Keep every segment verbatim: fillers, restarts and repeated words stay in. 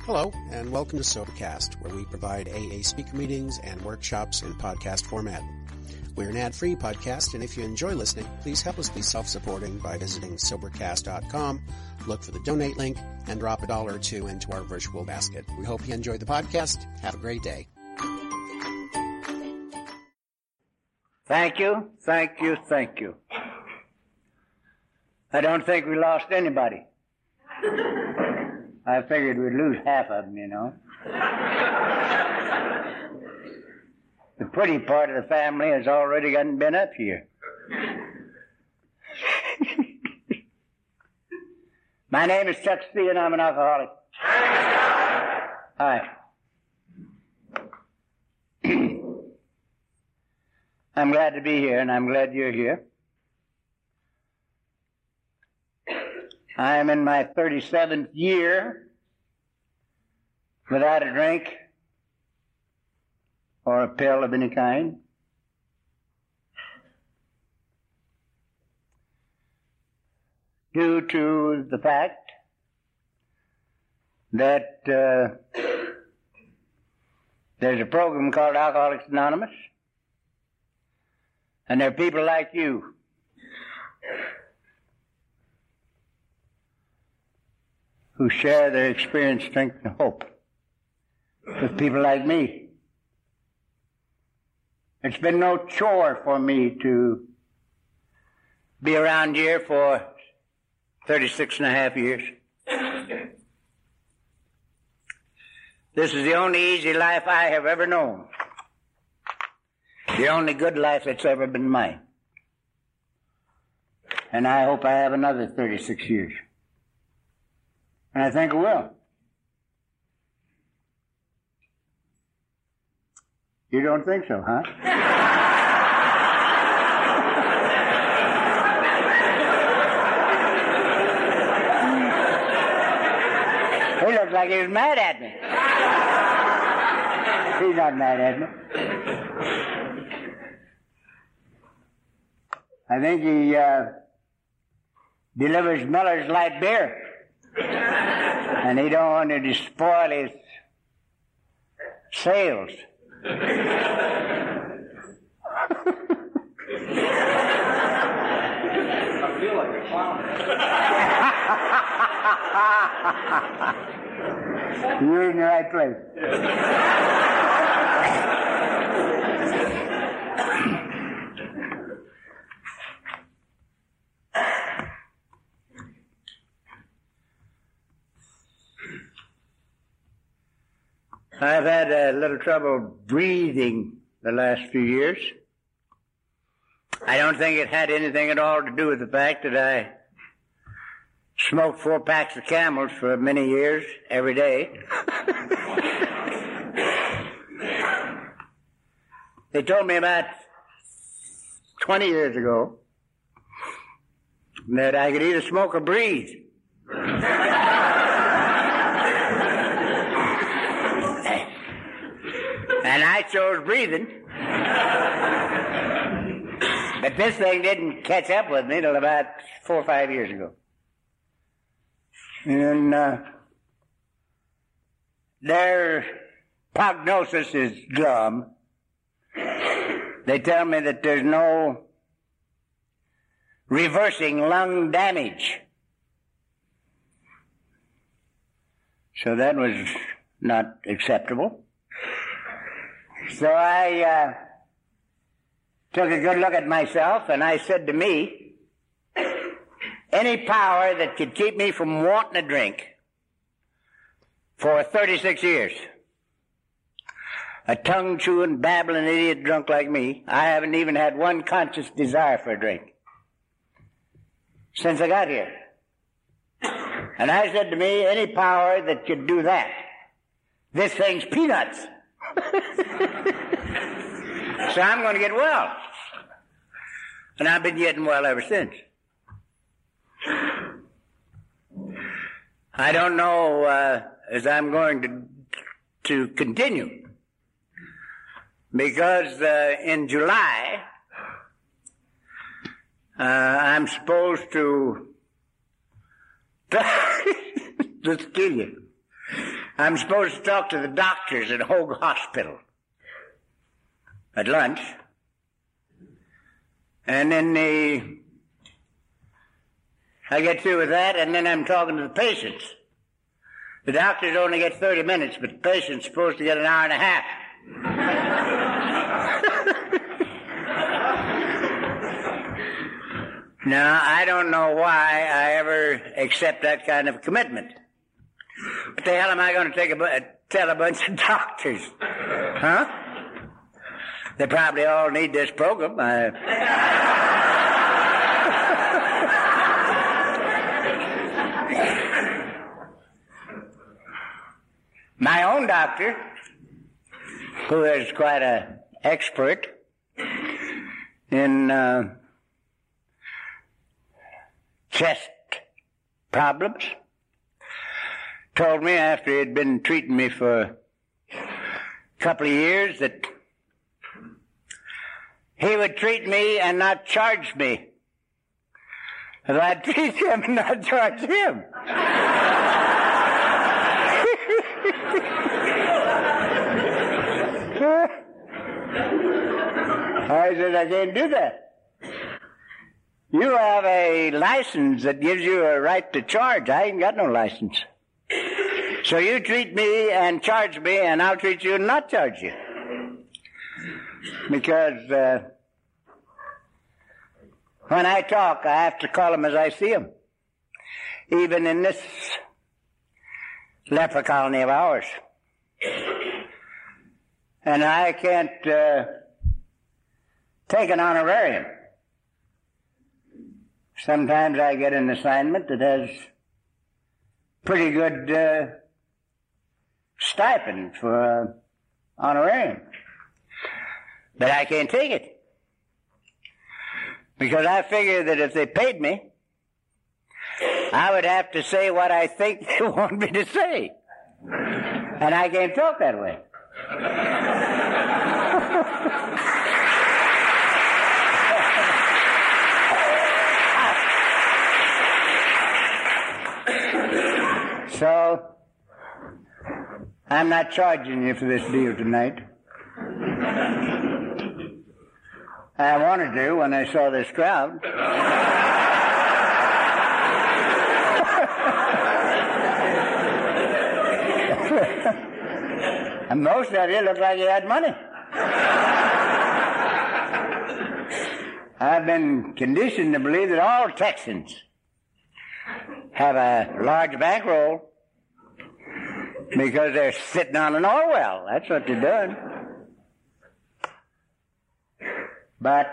Hello, and welcome to Sobercast, where we provide A A speaker meetings and workshops in podcast format. We're an ad-free podcast, and if you enjoy listening, please help us be self-supporting by visiting Sobercast dot com, look for the donate link, and drop a dollar or two into our virtual basket. We hope you enjoyed the podcast. Have a great day. Thank you, thank you, thank you. I don't think we lost anybody. I figured we'd lose half of them, you know. The pretty part of the family has already gotten been up here. My name is Chuck Speed, and I'm an alcoholic. Hi. I'm glad to be here, and I'm glad you're here. I am in my thirty-seventh year without a drink or a pill of any kind. Due to the fact that uh, there's a program called Alcoholics Anonymous, and there are people like you who share their experience, strength, and hope with people like me. It's been no chore for me to be around here for thirty-six and a half years. This is the only easy life I have ever known. The only good life that's ever been mine. And I hope I have another thirty-six years. And I think it will. You don't think so, huh? He looks like he was mad at me. He's not mad at me. I think he uh, delivers Miller's Light Beer. And he don't want to spoil his sales. I feel like a clown. You're in the right place. I've had a little trouble breathing the last few years. I don't think it had anything at all to do with the fact that I smoked four packs of Camels for many years, every day. They told me about twenty years ago that I could either smoke or breathe. And I chose breathing. But this thing didn't catch up with me till about four or five years ago. And uh, their prognosis is glum. They tell me that there's no reversing lung damage. So that was not acceptable. So I uh, took a good look at myself, and I said to me, any power that could keep me from wanting a drink for thirty-six years, a tongue-chewing, babbling idiot drunk like me, I haven't even had one conscious desire for a drink since I got here. And I said to me, any power that could do that, this thing's peanuts. So I'm going to get well. And I've been getting well ever since. I don't know uh, as I'm going to to continue. Because uh, in July, uh, I'm supposed to just kill you. I'm supposed to talk to the doctors at Hoag Hospital at lunch. And then the, I get through with that, and then I'm talking to the patients. The doctors only get thirty minutes, but the patient's supposed to get an hour and a half. Now, I don't know why I ever accept that kind of commitment. What the hell am I going to take a bu- tell a bunch of doctors? Huh? They probably all need this program. I... My own doctor, who is quite an expert in uh, chest problems, told me after he had been treating me for a couple of years that he would treat me and not charge me. That I'd treat him and not charge him. I said, I can't do that. You have a license that gives you a right to charge. I ain't got no license. So you treat me and charge me, and I'll treat you and not charge you. Because uh, when I talk, I have to call them as I see them. Even in this leper colony of ours. And I can't uh, take an honorarium. Sometimes I get an assignment that has pretty good uh, stipend for uh, honorarium. But I can't take it. Because I figure that if they paid me, I would have to say what I think they want me to say. And I can't talk that way. So, I'm not charging you for this deal tonight. I wanted to when I saw this crowd. And most of you look like you had money. I've been conditioned to believe that all Texans have a large bankroll because they're sitting on an oil well. That's what they're doing. But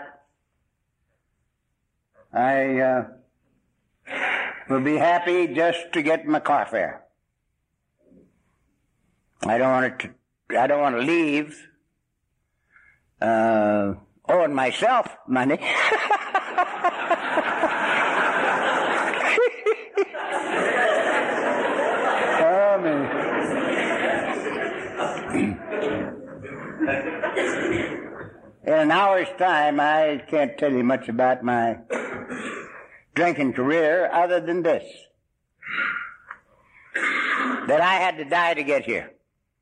I uh, will be happy just to get my car fare. I don't want to. I don't want to leave uh, owing myself money. Oh, man. In an hour's time, I can't tell you much about my drinking career other than this. That I had to die to get here.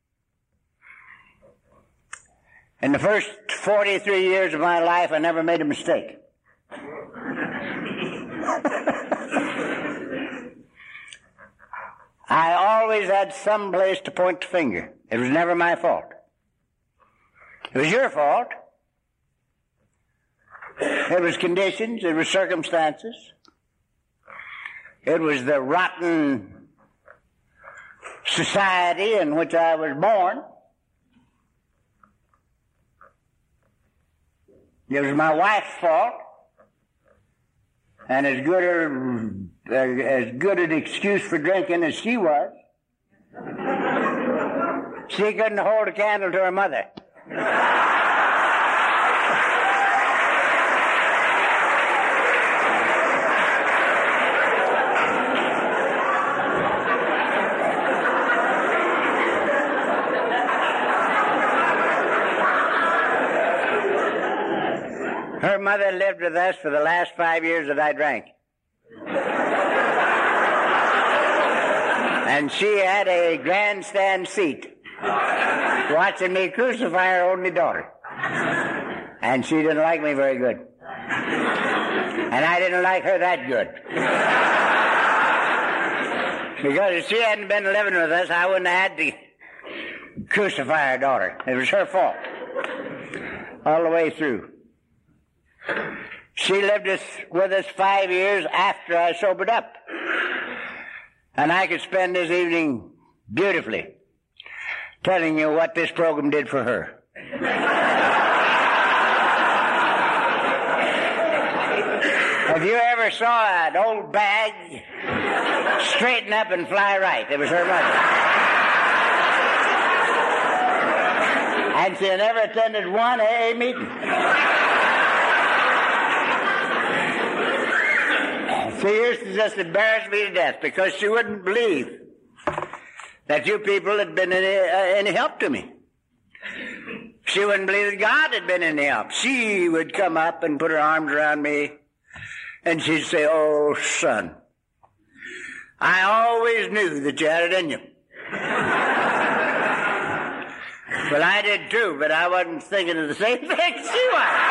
In the first forty-three years of my life, I never made a mistake. I always had some place to point the finger. It was never my fault. It was your fault. It was conditions. It was circumstances. It was the rotten society in which I was born. It was my wife's fault, and as good a, as good an excuse for drinking as she was. She couldn't hold a candle to her mother. Her mother lived with us for the last five years that I drank. And she had a grandstand seat watching me crucify her only daughter. And she didn't like me very good. And I didn't like her that good. Because if she hadn't been living with us, I wouldn't have had to crucify her daughter. It was her fault. All the way through. She lived us, with us five years after I sobered up. And I could spend this evening beautifully telling you what this program did for her. If you ever saw an old bag straighten up and fly right, it was her mother. And she never attended one A A meeting. She used to just embarrass me to death because she wouldn't believe that you people had been any, uh, any help to me. She wouldn't believe that God had been any help. She would come up and put her arms around me, and she'd say, "Oh, son, I always knew that you had it in you." Well, I did too, but I wasn't thinking of the same thing she was.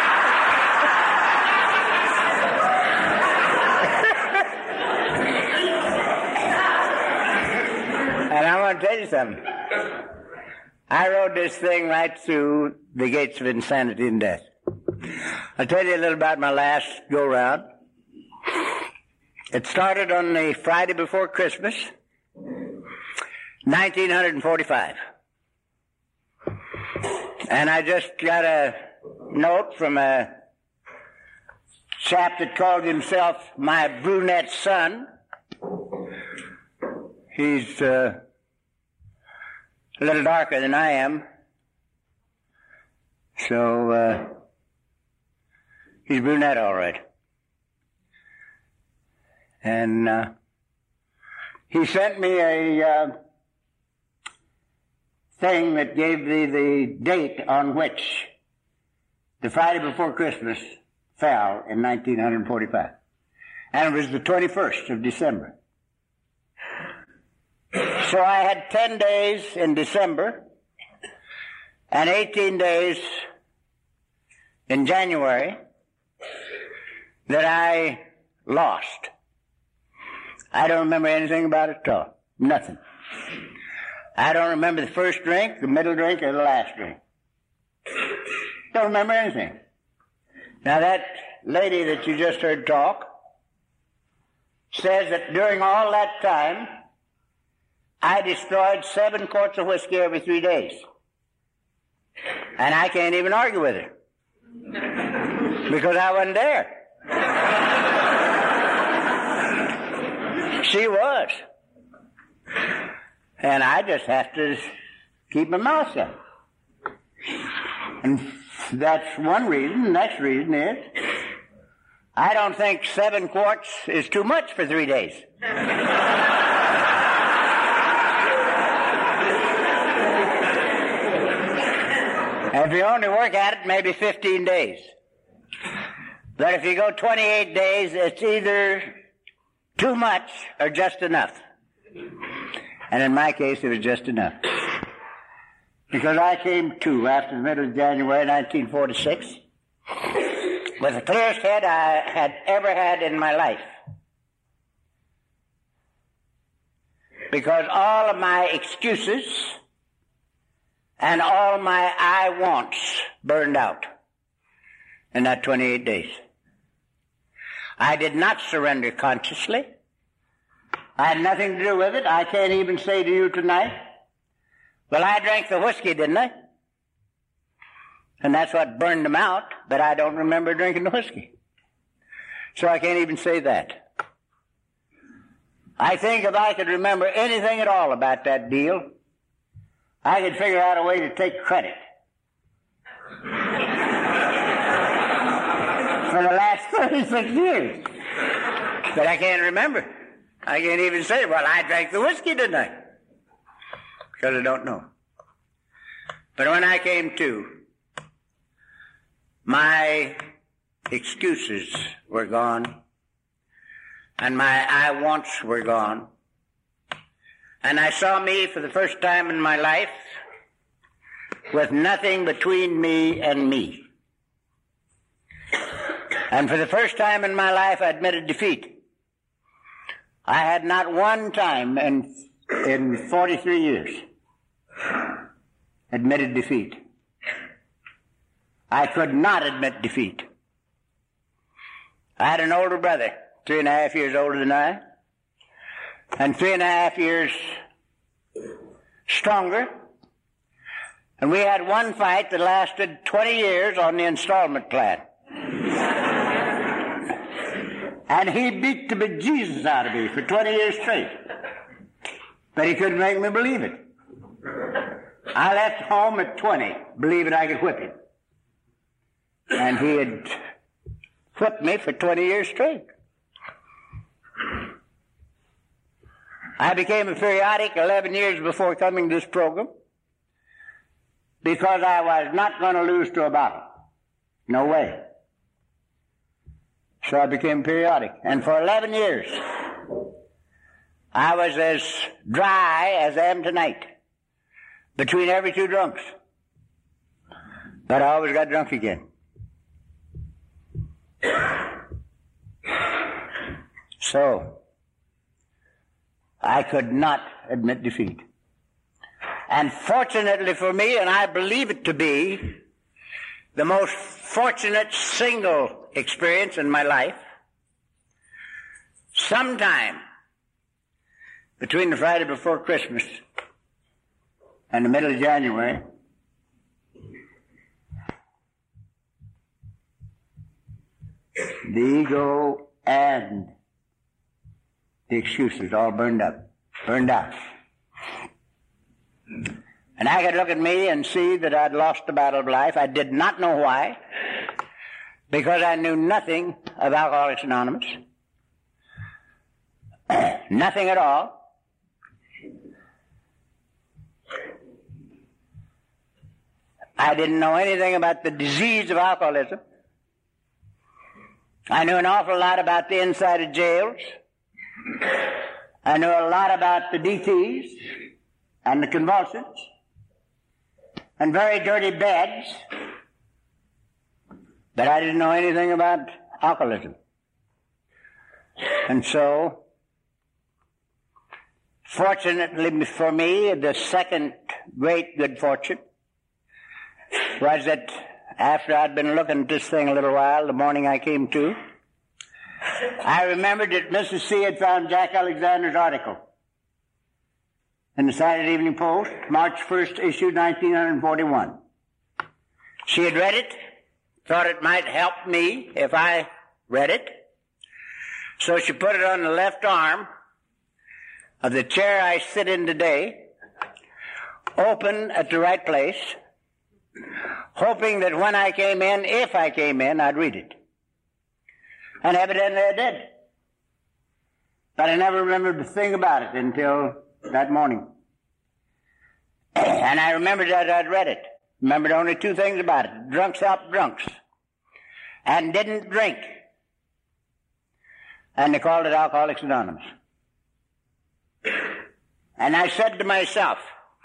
And I want to tell you something. I rode this thing right through the gates of insanity and death. I'll tell you a little about my last go-round. It started on the Friday before Christmas, nineteen forty-five. And I just got a note from a chap that called himself my brunette son. He's uh, a little darker than I am. So, uh, he's brunette all right. And uh, he sent me a uh, thing that gave me the date on which the Friday before Christmas fell in nineteen forty-five. And it was the twenty-first of December. So I had ten days in December and eighteen days in January that I lost. I don't remember anything about it at all. Nothing. I don't remember the first drink, the middle drink, or the last drink. Don't remember anything. Now that lady that you just heard talk says that during all that time, I destroyed seven quarts of whiskey every three days. And I can't even argue with her. Because I wasn't there. She was. And I just have to keep my mouth shut. And that's one reason. The next reason is I don't think seven quarts is too much for three days. If you only work at it, maybe fifteen days. But if you go twenty-eight days, it's either too much or just enough. And in my case, it was just enough. Because I came to, after the middle of January nineteen forty-six, with the clearest head I had ever had in my life. Because all of my excuses and all my I wants burned out in that twenty-eight days. I did not surrender consciously. I had nothing to do with it. I can't even say to you tonight, well, I drank the whiskey, didn't I? And that's what burned them out, but I don't remember drinking the whiskey. So I can't even say that. I think if I could remember anything at all about that deal, I could figure out a way to take credit for the last thirty-six years. But I can't remember. I can't even say, well, I drank the whiskey, didn't I? Because I don't know. But when I came to, my excuses were gone, and my I wants were gone, And I saw me for the first time in my life with nothing between me and me. And for the first time in my life, I admitted defeat. I had not one time in, in forty-three years admitted defeat. I could not admit defeat. I had an older brother, three and a half years older than I, and three and a half years stronger. And we had one fight that lasted twenty years on the installment plan. And he beat the bejesus out of me for twenty years straight. But he couldn't make me believe it. I left home at twenty, believing I could whip him. And he had whipped me for twenty years straight. I became a periodic eleven years before coming to this program because I was not going to lose to a bottle. No way. So I became periodic. And for eleven years, I was as dry as I am tonight, between every two drunks. But I always got drunk again. So, I could not admit defeat. And fortunately for me, and I believe it to be the most fortunate single experience in my life, sometime between the Friday before Christmas and the middle of January, the ego and the excuses all burned up, burned out. And I could look at me and see that I'd lost the battle of life. I did not know why, because I knew nothing of Alcoholics Anonymous. Nothing at all. I didn't know anything about the disease of alcoholism. I knew an awful lot about the inside of jails. I knew a lot about the D Ts and the convulsions and very dirty beds, but I didn't know anything about alcoholism. And so, fortunately for me, the second great good fortune was that after I'd been looking at this thing a little while, the morning I came to, I remembered that Missus C had found Jack Alexander's article in the Saturday Evening Post, March first issue, nineteen forty-one. She had read it, thought it might help me if I read it, so she put it on the left arm of the chair I sit in today, open at the right place, hoping that when I came in, if I came in, I'd read it. And evidently I did. But I never remembered a thing about it until that morning. And I remembered that I'd read it. Remembered only two things about it. Drunks help drunks. And didn't drink. And they called it Alcoholics Anonymous. And I said to myself,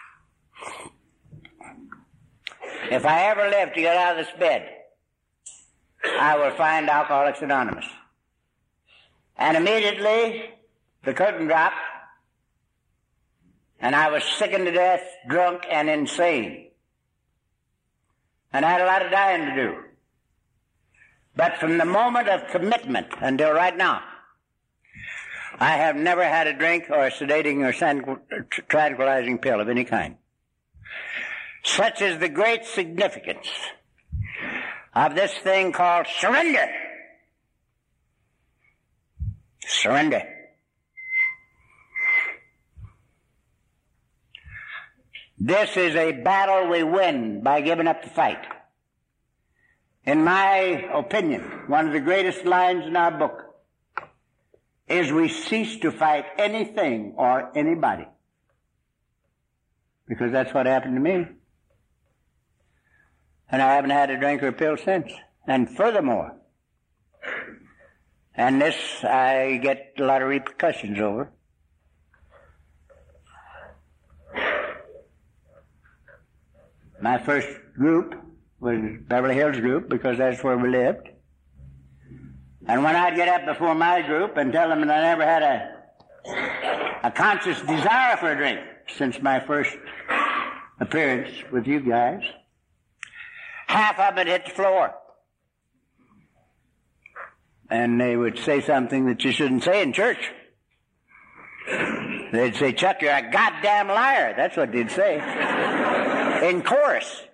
if I ever live to get out of this bed, I will find Alcoholics Anonymous. And immediately, the curtain dropped, and I was sickened to death, drunk, and insane. And I had a lot of dying to do. But from the moment of commitment until right now, I have never had a drink or a sedating or tranquilizing pill of any kind. Such is the great significance of this thing called surrender. Surrender. This is a battle we win by giving up the fight. In my opinion, one of the greatest lines in our book is we cease to fight anything or anybody. Because that's what happened to me. And I haven't had a drink or a pill since. And furthermore, and this I get a lot of repercussions over, My first group was Beverly Hills Group because that's where we lived. And when I'd get up before my group and tell them that I never had a, a conscious desire for a drink since my first appearance with you guys, half of it hit the floor. And they would say something that you shouldn't say in church. They'd say, Chuck, you're a goddamn liar. That's what they'd say. In chorus.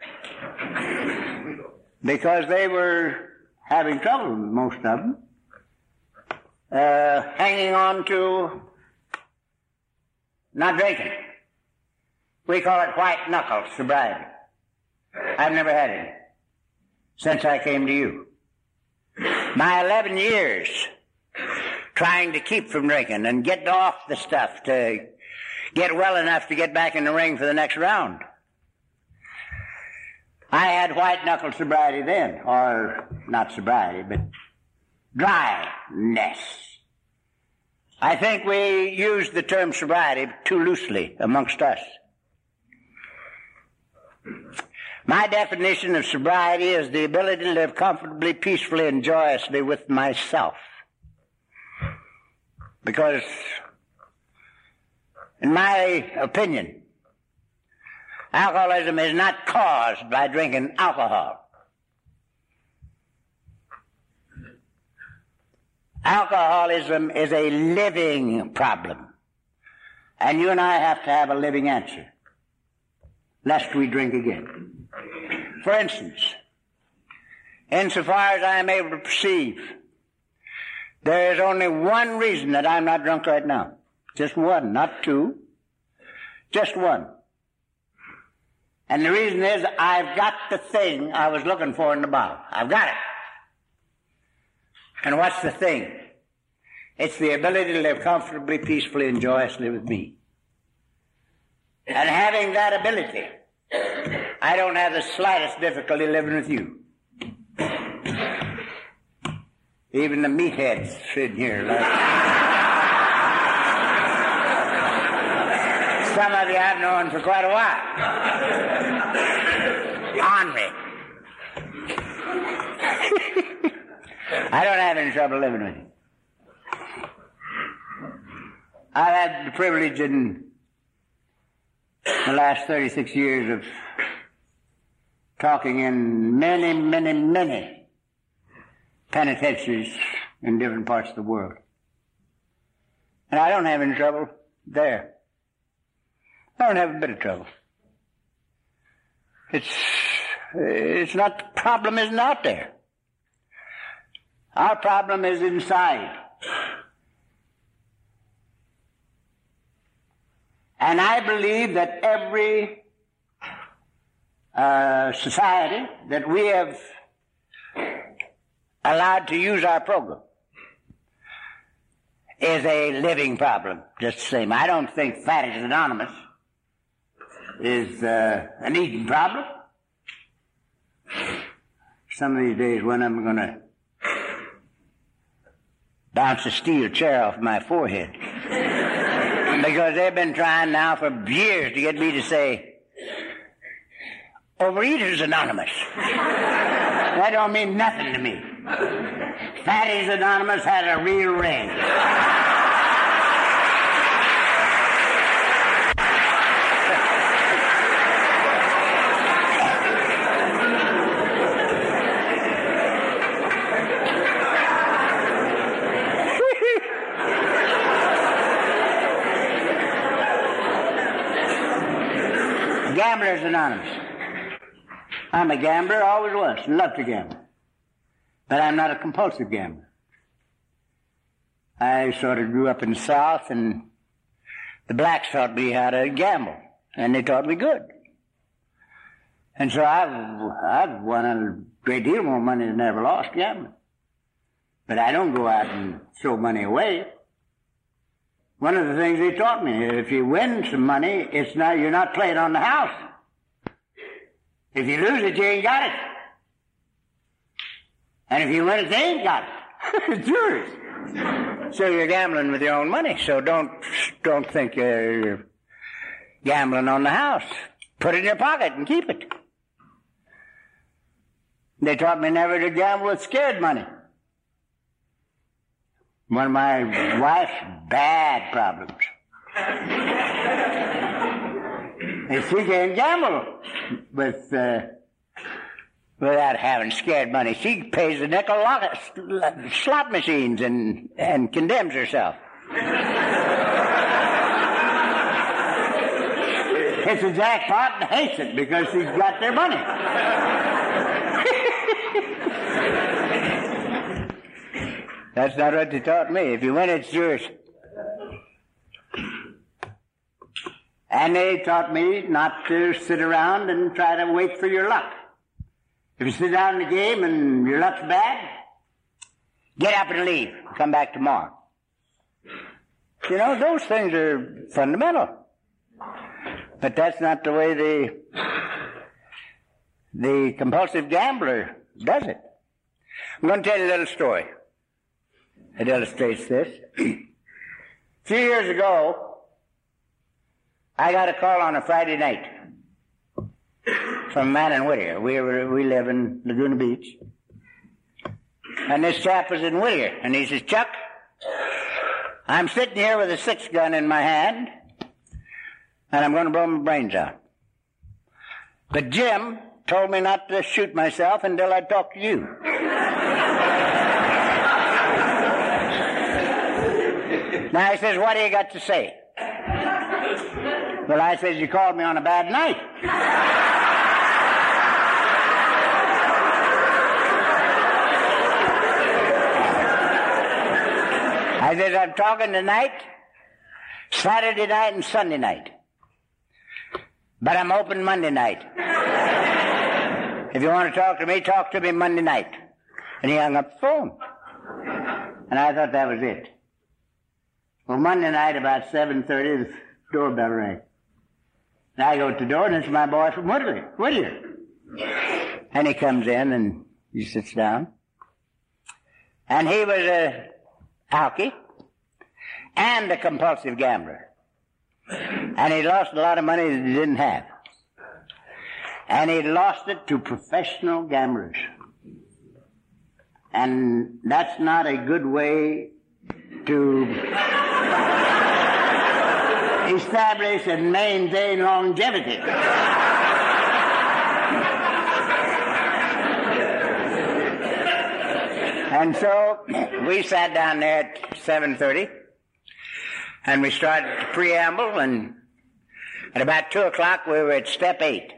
Because they were having trouble, most of them, uh, hanging on to not drinking. We call it white knuckle sobriety. I've never had any since I came to you. My eleven years trying to keep from drinking and get off the stuff to get well enough to get back in the ring for the next round. I had white-knuckle sobriety then, or not sobriety, but dryness. I think we used the term sobriety too loosely amongst us. My definition of sobriety is the ability to live comfortably, peacefully, and joyously with myself. Because, in my opinion, alcoholism is not caused by drinking alcohol. Alcoholism is a living problem. And you and I have to have a living answer, lest we drink again. For instance, insofar as I am able to perceive, there is only one reason that I'm not drunk right now. Just one, not two. Just one. And the reason is I've got the thing I was looking for in the bottle. I've got it. And what's the thing? It's the ability to live comfortably, peacefully, and joyously with me. And having that ability, I don't have the slightest difficulty living with you. Even the meatheads sitting here. Like some of you I've known for quite a while. Henri. I don't have any trouble living with you. I've had the privilege in the last thirty-six years of talking in many, many, many penitentiaries in different parts of the world. And I don't have any trouble there. I don't have a bit of trouble. It's, it's not, the problem isn't out there. Our problem is inside. And I believe that every uh, society that we have allowed to use our program is a living problem, just the same. I don't think Fatties Anonymous is uh, an eating problem. Some of these days, one of them are going to bounce a steel chair off my forehead. Because they've been trying now for years to get me to say, Overeaters Anonymous. That don't mean nothing to me. Fatties Anonymous had a real ring. Gamblers Anonymous. I'm a gambler, always was, and love to gamble. But I'm not a compulsive gambler. I sort of grew up in the South, and the blacks taught me how to gamble, and they taught me good. And so I've, I've won a great deal more money than I ever lost gambling. But I don't go out and throw money away. One of the things they taught me, if you win some money, it's not, you're not playing on the house. If you lose it, you ain't got it. And if you win it, they ain't got it. It's yours. So you're gambling with your own money. So don't, don't think you're gambling on the house. Put it in your pocket and keep it. They taught me never to gamble with scared money. One of my wife's bad problems. And she can't gamble with uh, without having scared money. She pays the nickel lock at slot machines and, and condemns herself. It's a jackpot and hates it because she's got their money. That's not what they taught me. If you win, it's yours. And they taught me not to sit around and try to wait for your luck. If you sit down in the game and your luck's bad, get up and leave. Come back tomorrow. You know, those things are fundamental. But that's not the way the, the compulsive gambler does it. I'm going to tell you a little story. It illustrates this. A few years ago, I got a call on a Friday night from a man in Whittier. We were, we live in Laguna Beach. And this chap was in Whittier. And he says, Chuck, I'm sitting here with a six gun in my hand, and I'm going to blow my brains out. But Jim told me not to shoot myself until I talk to you. Now he says, what do you got to say? Well, I says, you called me on a bad night. I says, I'm talking tonight, Saturday night and Sunday night. But I'm open Monday night. If you want to talk to me, talk to me Monday night. And he hung up the phone. And I thought that was it. Well, Monday night about seven thirty, the doorbell rang. And I go to the door, and it's my boy from Whittier. Whittier. And he comes in, and he sits down. And he was a alky and a compulsive gambler. And he lost a lot of money that he didn't have. And he lost it to professional gamblers. And that's not a good way to establish and maintain longevity. And so we sat down there at seven thirty, and we started the preamble, and at about two o'clock we were at step eight.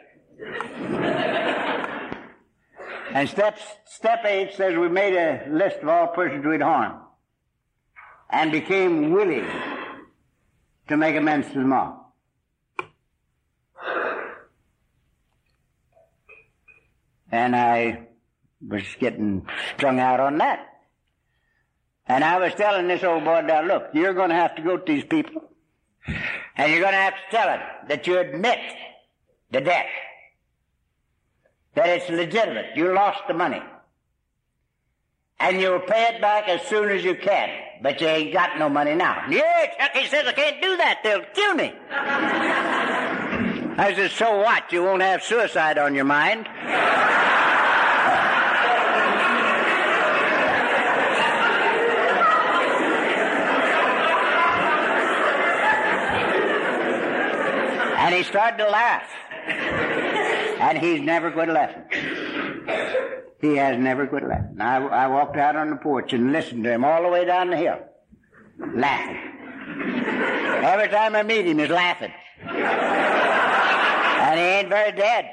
And step, step eight says we made a list of all persons we'd harmed and became willing to make amends to them all. And I was getting strung out on that. And I was telling this old boy down, look, you're going to have to go to these people, and you're going to have to tell them that you admit the debt, that it's legitimate. You lost the money. And you'll pay it back as soon as you can. But you ain't got no money now. Yeah, Chucky says I can't do that. They'll kill me. I said, so what? You won't have suicide on your mind. And he started to laugh. And he's never quit laughing. He has never quit laughing. I, I walked out on the porch and listened to him all the way down the hill, laughing. Every time I meet him, he's laughing. And he ain't very dead.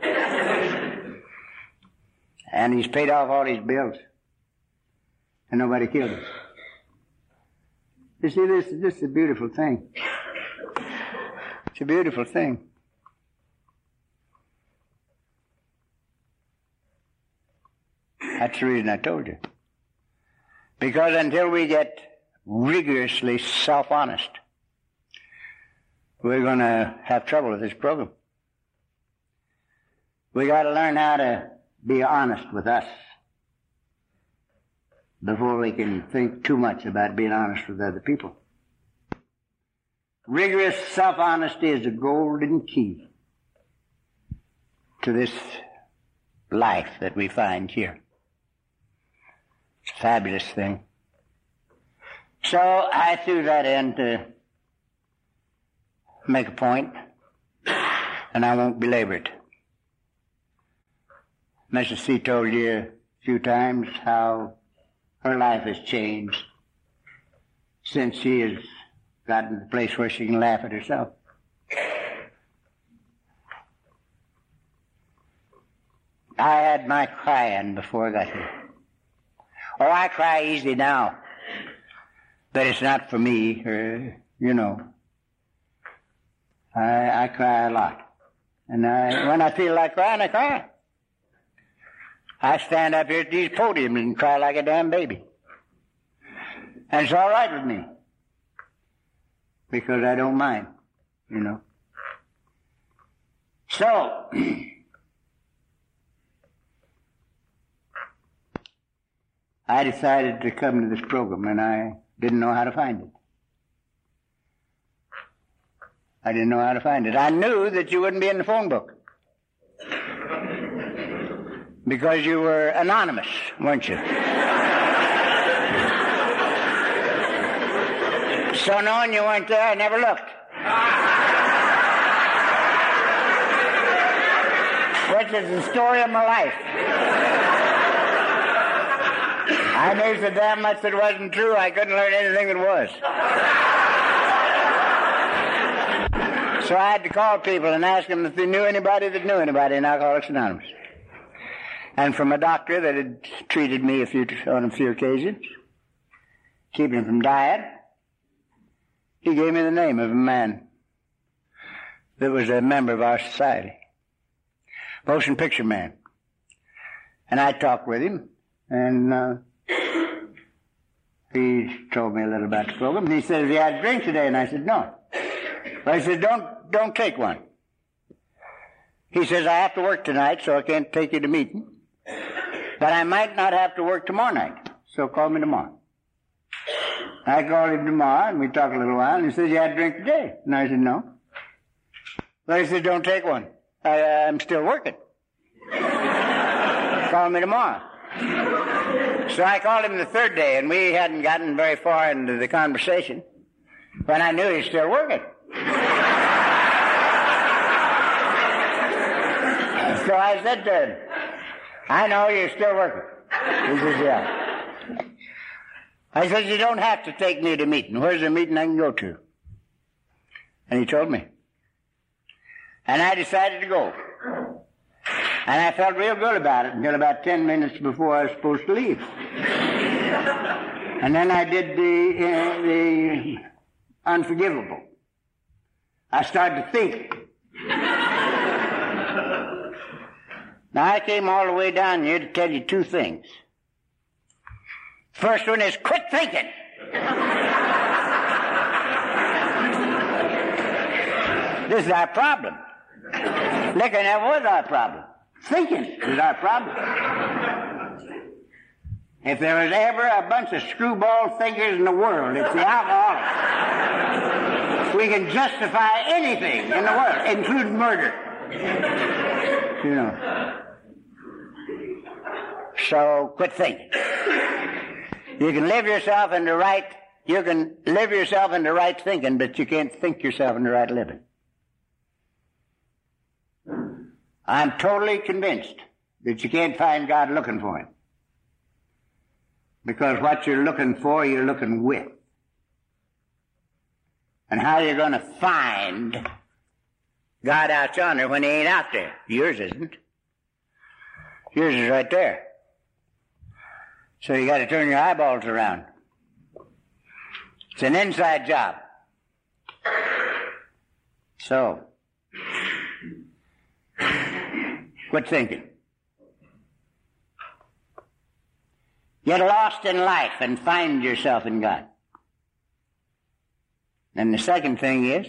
And he's paid off all his bills. And nobody killed him. You see, this, this is a beautiful thing. It's a beautiful thing. That's the reason I told you. Because until we get rigorously self-honest, we're going to have trouble with this program. We got to learn how to be honest with us before we can think too much about being honest with other people. Rigorous self-honesty is the golden key to this life that we find here. It's a fabulous thing. So I threw that in to make a point, and I won't belabor it. Missus C told you a few times how her life has changed since she has gotten to the place where she can laugh at herself. I had my crying before I got here. Oh, I cry easy now, but it's not for me, or, you know. I, I cry a lot. And I, when I feel like crying, I cry. I stand up here at these podiums and cry like a damn baby. And it's all right with me, because I don't mind, you know. So, I decided to come to this program, and I didn't know how to find it. I didn't know how to find it. I knew that you wouldn't be in the phone book, because you were anonymous, weren't you? So knowing you weren't there, I never looked. Which is the story of my life. I knew so damn much that wasn't true, I couldn't learn anything that was. So I had to call people and ask them if they knew anybody that knew anybody in Alcoholics Anonymous. And from a doctor that had treated me a few, on a few occasions, keeping from dying, he gave me the name of a man that was a member of our society. Motion picture man. And I talked with him, and uh, he told me a little about the program. And he said, have you had a drink today? And I said, no. Well, I said, don't, don't take one. He says, I have to work tonight, so I can't take you to meeting. But I might not have to work tomorrow night, so call me tomorrow. I called him tomorrow, and we talked a little while, and he says, you had a drink today? And I said, no. Well, he said, don't take one. I, uh, I'm still working. Call me tomorrow. So I called him the third day, and we hadn't gotten very far into the conversation when I knew he was still working. So I said to him, I know you're still working. He says, yeah. I said, you don't have to take me to a meeting. Where's the meeting I can go to? And he told me. And I decided to go. And I felt real good about it until about ten minutes before I was supposed to leave. And then I did the, uh, the unforgivable. I started to think. Now, I came all the way down here to tell you two things. First one is quit thinking. This is our problem. Liquor never was our problem. Thinking is our problem. If there was ever a bunch of screwball thinkers in the world, it's the alcoholics. We can justify anything in the world, including murder. You know. So quit thinking. You can live yourself into right, you can live yourself into right thinking, but you can't think yourself into right living. I'm totally convinced that you can't find God looking for him. Because what you're looking for, you're looking with. And how you're going to find God out yonder when he ain't out there? Yours isn't. Yours is right there. So you got to turn your eyeballs around. It's an inside job. So, quit thinking. Get lost in life and find yourself in God. And the second thing is,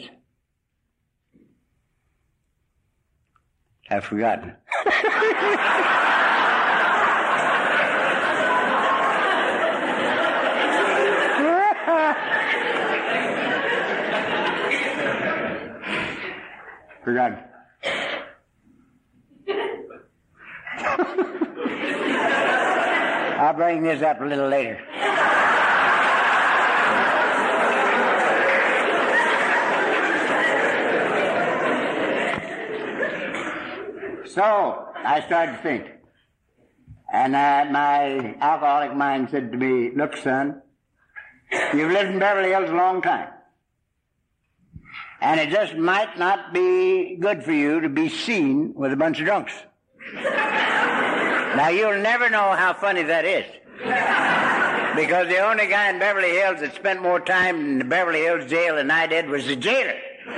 I've forgotten. Forgotten. I'll bring this up a little later. So, I started to think. And uh, my alcoholic mind said to me, look, son, you've lived in Beverly Hills a long time. And it just might not be good for you to be seen with a bunch of drunks. Now, you'll never know how funny that is. Because the only guy in Beverly Hills that spent more time in the Beverly Hills jail than I did was the jailer.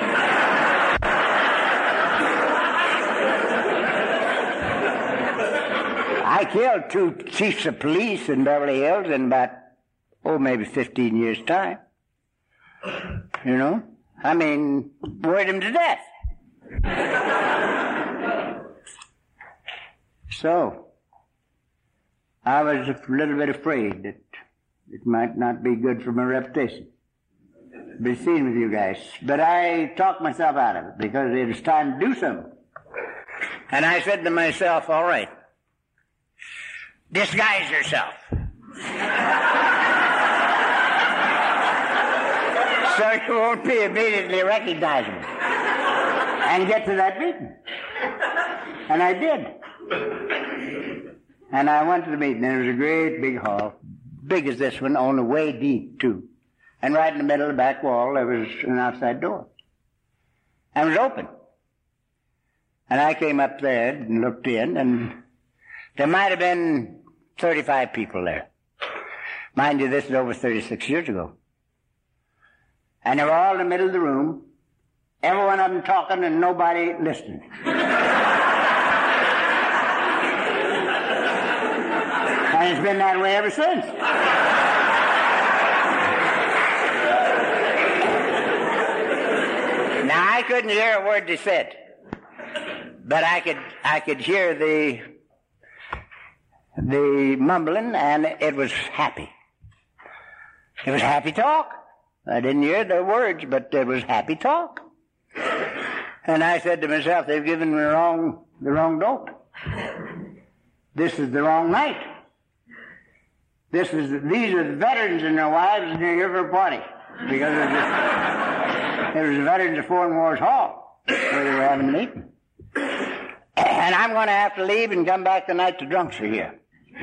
I killed two chiefs of police in Beverly Hills in about, oh, maybe fifteen years' time. You know? I mean, worried him to death. So, I was a little bit afraid that it might not be good for my reputation to be seen with you guys. But I talked myself out of it because it was time to do something. And I said to myself, all right, disguise yourself. So you won't be immediately recognizable. And get to that meeting. And I did. And I went to the meeting, and it was a great big hall, big as this one, only way deep, too. And right in the middle of the back wall, there was an outside door. And it was open. And I came up there and looked in, and there might have been thirty-five people there. Mind you, this is over thirty-six years ago. And they were all in the middle of the room, every one of them talking and nobody listening. And it's been that way ever since. Now, I couldn't hear a word they said, but I could, I could hear the, the mumbling, and it was happy. It was happy talk. I didn't hear the words, but it was happy talk. And I said to myself, they've given me the wrong, the wrong dope. This is the wrong night. This is, these are the veterans and their wives, and they're here for a party. Because it was, it was the Veterans of Foreign Wars Hall where they were having a meeting. And I'm going to have to leave and come back tonight. The drunks are here.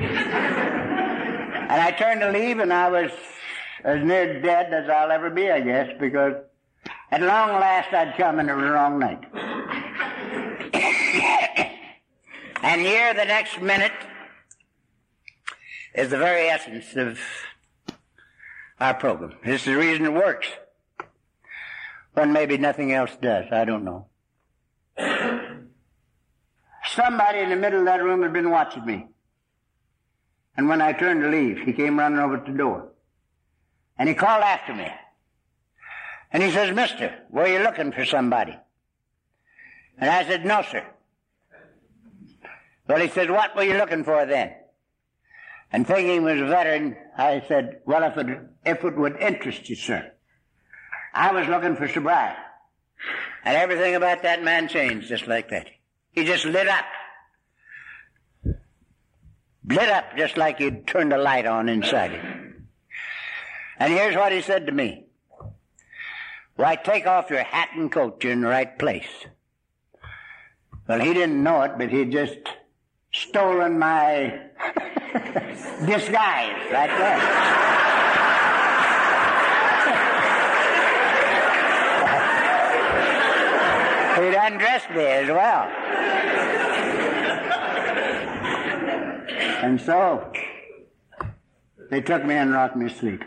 And I turned to leave, and I was as near dead as I'll ever be, I guess, because at long last I'd come, and it was the wrong night. And here, the next minute, is the very essence of our program. This is the reason it works. When maybe nothing else does. I don't know. Somebody in the middle of that room had been watching me. And when I turned to leave, he came running over to the door. And he called after me. And he says, mister, were you looking for somebody? And I said, no, sir. Well, he said, what were you looking for then? And thinking he was a veteran, I said, well, if it, if it would interest you, sir, I was looking for sobriety. And everything about that man changed just like that. He just lit up. Lit up just like you'd turned a light on inside him. And here's what he said to me. Why, take off your hat and coat. You're in the right place. Well, he didn't know it, but he'd just stolen my disguise right there. He'd undressed me as well. And so, they took me and rocked me to sleep.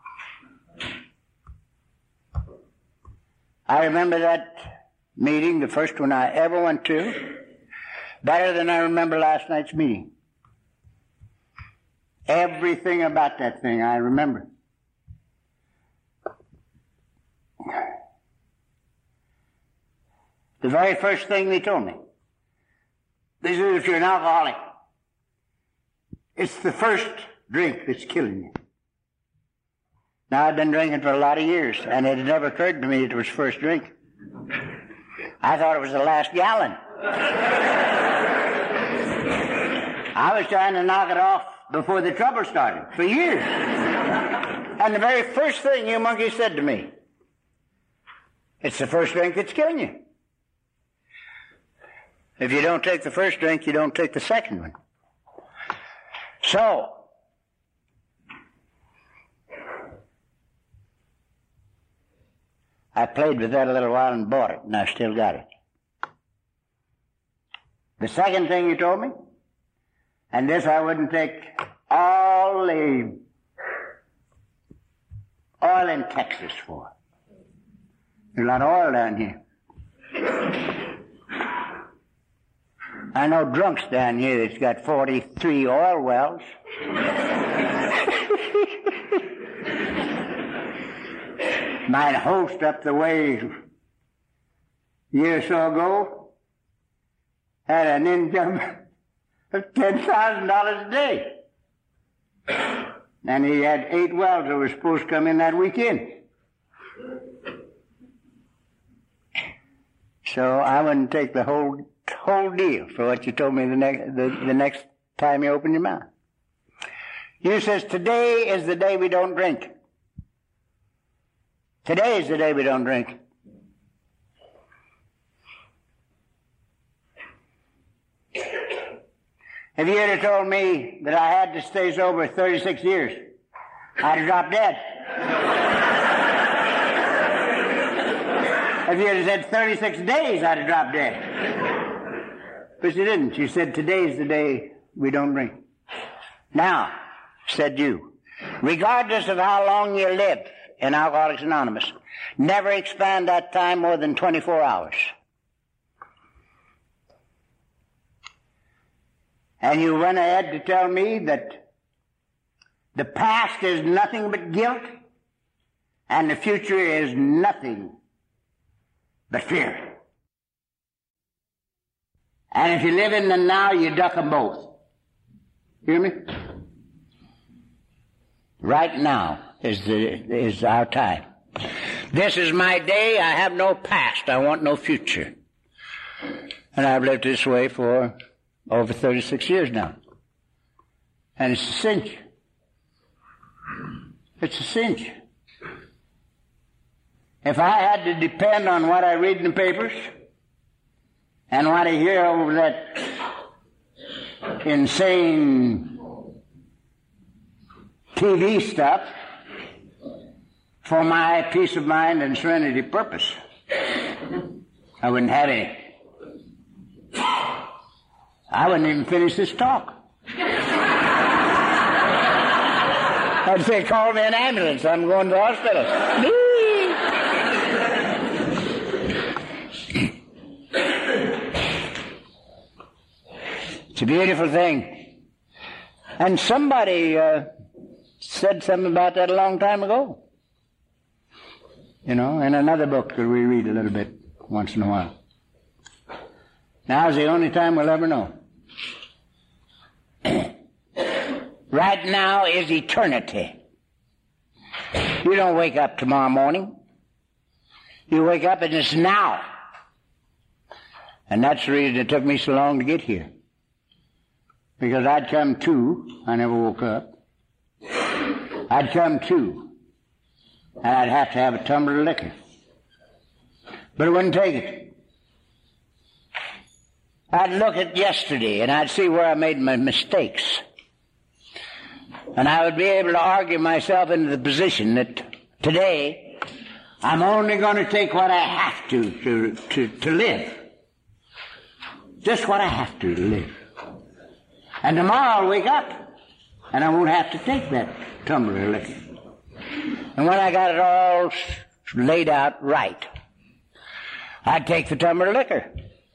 I remember that meeting, the first one I ever went to, better than I remember last night's meeting. Everything about that thing I remember. The very first thing they told me, they said, if you're an alcoholic, it's the first drink that's killing you. Now, I've been drinking for a lot of years, and it had never occurred to me it was first drink. I thought it was the last gallon. I was trying to knock it off before the trouble started, for years. And the very first thing you monkey said to me, it's the first drink that's killing you. If you don't take the first drink, you don't take the second one. So, I played with that a little while and bought it, and I still got it. The second thing you told me, and this I wouldn't take all the oil in Texas for. There's a lot of oil down here. I know drunks down here that's got forty-three oil wells. My host up the way a year or so ago had an income of ten thousand dollars a day. And he had eight wells that were supposed to come in that weekend. So I wouldn't take the whole whole deal for what you told me the next the, the next time you opened your mouth. You says today is the day we don't drink. Today is the day we don't drink. If you had told me that I had to stay sober thirty-six years, I'd have dropped dead. If you had said thirty-six days, I'd have dropped dead. But you didn't. You said today's the day we don't drink. Now, said you, regardless of how long you live in Alcoholics Anonymous, never expand that time more than twenty-four hours. And you went ahead to tell me that the past is nothing but guilt and the future is nothing but fear. And if you live in the now, you duck them both. Hear me? Right now is the is our time. This is my day. I have no past. I want no future. And I've lived this way for over thirty-six years now. And it's a cinch. It's a cinch. If I had to depend on what I read in the papers and what I hear over that insane T V stuff for my peace of mind and serenity purpose, I wouldn't have any. I wouldn't even finish this talk. I'd say, call me an ambulance. I'm going to the hospital. It's a beautiful thing. And somebody uh, said something about that a long time ago. You know, in another book that we read a little bit once in a while. Now's the only time we'll ever know. Right now is eternity. You don't wake up tomorrow morning. You wake up and it's now. And that's the reason it took me so long to get here. Because I'd come to, I never woke up. I'd come to, and I'd have to have a tumbler of liquor. But I wouldn't take it. I'd look at yesterday and I'd see where I made my mistakes. And I would be able to argue myself into the position that today I'm only going to take what I have to to, to, to live. Just what I have to to live. And tomorrow I'll wake up and I won't have to take that tumbler of liquor. And when I got it all laid out right, I'd take the tumbler of liquor.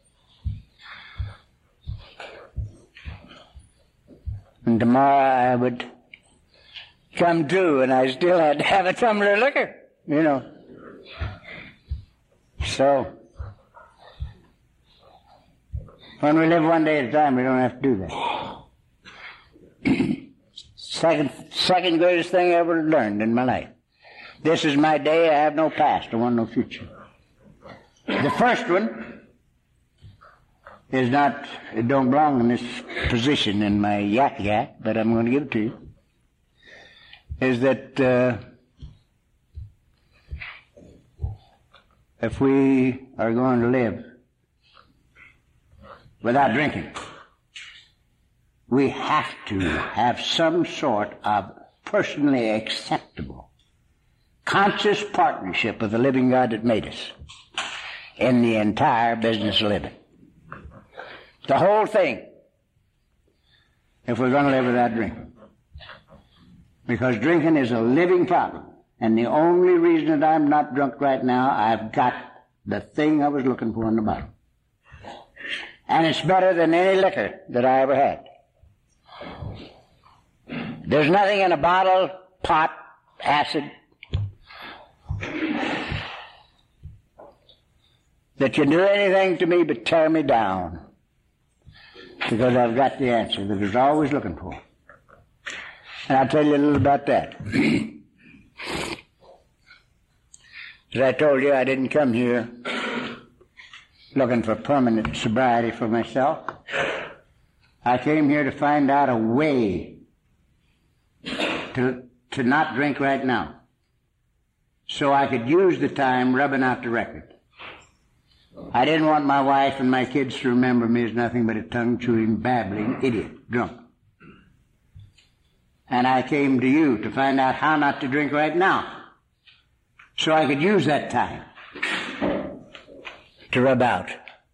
And tomorrow I would come to, and I still had to have a tumbler of liquor, you know. So, when we live one day at a time, we don't have to do that. second, second greatest thing I ever learned in my life. This is my day. I have no past. I want no future. The first one is not, it don't belong in this position in my yak yak, but I'm going to give it to you, is that uh, if we are going to live without drinking, we have to have some sort of personally acceptable, conscious partnership with the living God that made us in the entire business of living. The whole thing, if we're going to live without drinking. Because drinking is a living problem. And the only reason that I'm not drunk right now, I've got the thing I was looking for in the bottle. And it's better than any liquor that I ever had. There's nothing in a bottle, pot, acid, that can do anything to me but tear me down. Because I've got the answer that I was always looking for. And I'll tell you a little about that. As I told you, I didn't come here looking for permanent sobriety for myself. I came here to find out a way to, to not drink right now, so I could use the time rubbing out the record. I didn't want my wife and my kids to remember me as nothing but a tongue-chewing, babbling idiot, drunk. And I came to you to find out how not to drink right now, so I could use that time to rub out.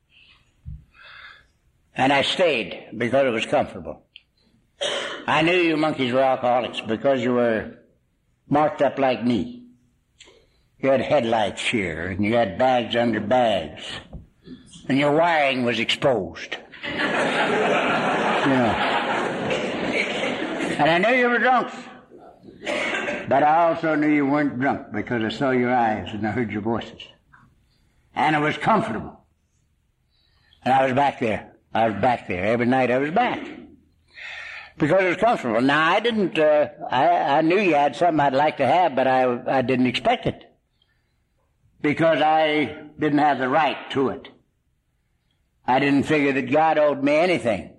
And I stayed because it was comfortable. I knew you monkeys were alcoholics because you were marked up like me. You had headlights here, and you had bags under bags, and your wiring was exposed. You know. And I knew you were drunk. But I also knew you weren't drunk because I saw your eyes and I heard your voices. And it was comfortable. And I was back there. I was back there. Every night I was back. Because it was comfortable. Now, I didn't, uh, I, I knew you had something I'd like to have, but I, I didn't expect it. Because I didn't have the right to it. I didn't figure that God owed me anything.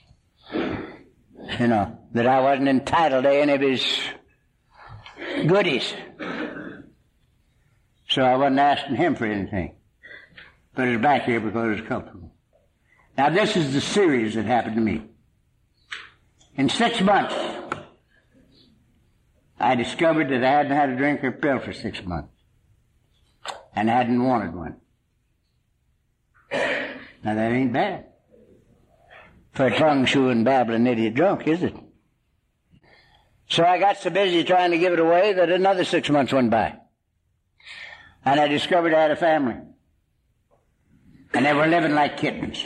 You know, that I wasn't entitled to any of his goodies. So I wasn't asking him for anything. But it's back here because it was comfortable. Now this is the series that happened to me. In six months, I discovered that I hadn't had a drink or a pill for six months. And I hadn't wanted one. Now that ain't bad. For a tongue-chewing, babbling idiot drunk, is it? So I got so busy trying to give it away that another six months went by. And I discovered I had a family. And they were living like kittens.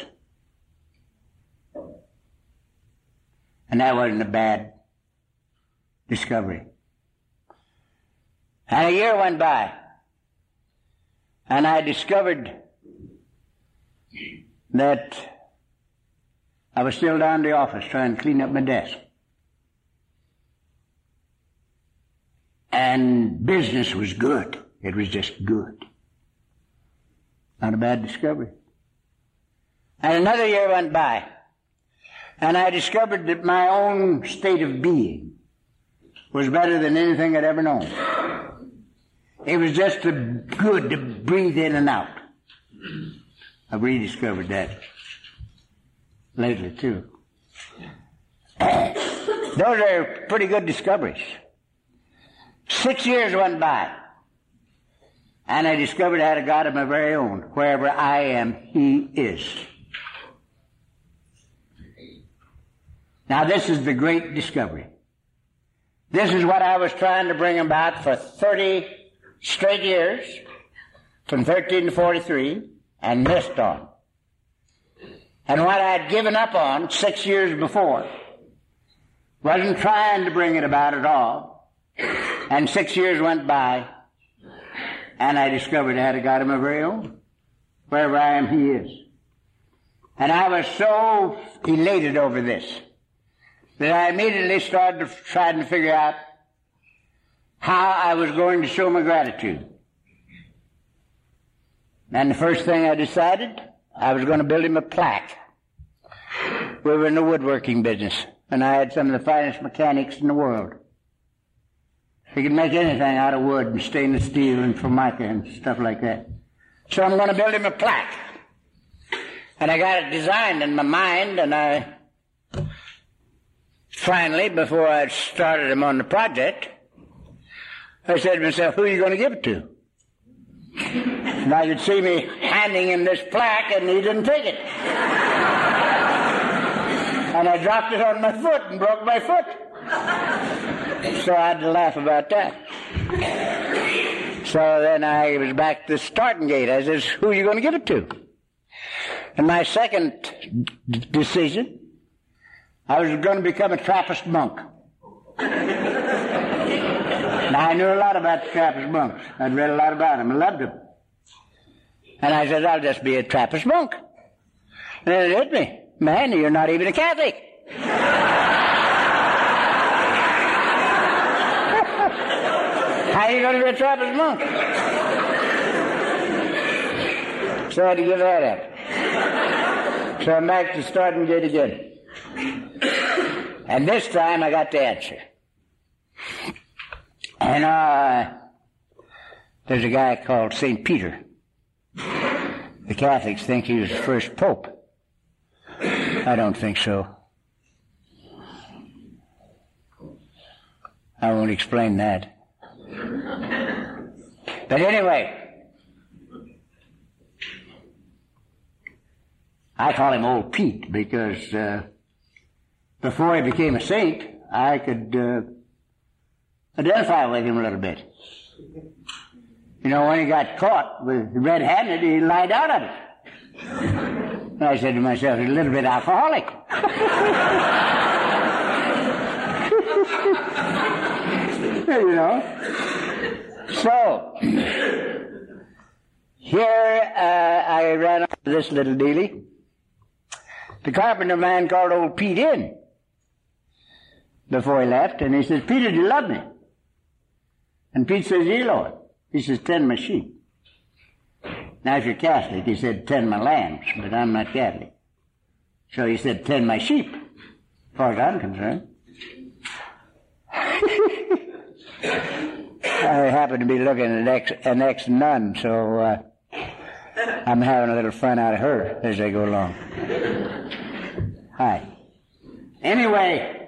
And that wasn't a bad discovery. And a year went by. And I discovered that I was still down to the office trying to clean up my desk. And business was good. It was just good. Not a bad discovery. And another year went by. And I discovered that my own state of being was better than anything I'd ever known. It was just good to breathe in and out. I've rediscovered that lately, too. Those are pretty good discoveries. Six years went by, and I discovered I had a God of my very own. Wherever I am, he is. Now, this is the great discovery. This is what I was trying to bring about for thirty straight years, from thirteen to forty-three, and missed on. And what I had given up on six years before, wasn't trying to bring it about at all. And six years went by, and I discovered I had a God of my very own. Wherever I am, he is. And I was so elated over this that I immediately started to try to figure out how I was going to show my gratitude. And the first thing I decided, I was going to build him a plaque We were in the woodworking business, and I had some of the finest mechanics in the world. He could make anything out of wood and stainless steel and formica and stuff like that. So I'm going to build him a plaque. And I got it designed in my mind, and I finally, before I started him on the project, I said to myself, who are you going to give it to? And I could see me handing him this plaque, and he didn't take it. And I dropped it on my foot and broke my foot. So I had to laugh about that. So then I was back to the starting gate. I said, who are you going to give it to? And my second d- decision, I was going to become a Trappist monk. Now, I knew a lot about the Trappist monks. I'd read a lot about them. I loved them. And I said, I'll just be a Trappist monk. And it hit me. Man, you're not even a Catholic. How are you going to be a Trappist monk? So I had to give that up. So I'm back to starting gate again. And this time I got the answer. And uh, there's a guy called Saint Peter. The Catholics think he was the first pope. I don't think so. I won't explain that. But anyway, I call him Old Pete because uh, before he became a saint, I could uh, identify with him a little bit. You know, when he got caught with red-handed, he lied out of it. I said to myself, he's a little bit alcoholic. You know. So, here uh, I ran up to this little dealie. The carpenter man called Old Pete in before he left, and he says, Peter, do you love me? And Pete says, yeah, Lord. He says, tend my sheep. Now, if you're Catholic, he said, tend my lambs, but I'm not Catholic. So he said, tend my sheep, as far as I'm concerned. I happen to be looking at ex, an ex-nun, so uh, I'm having a little fun out of her as I go along. Hi. Anyway,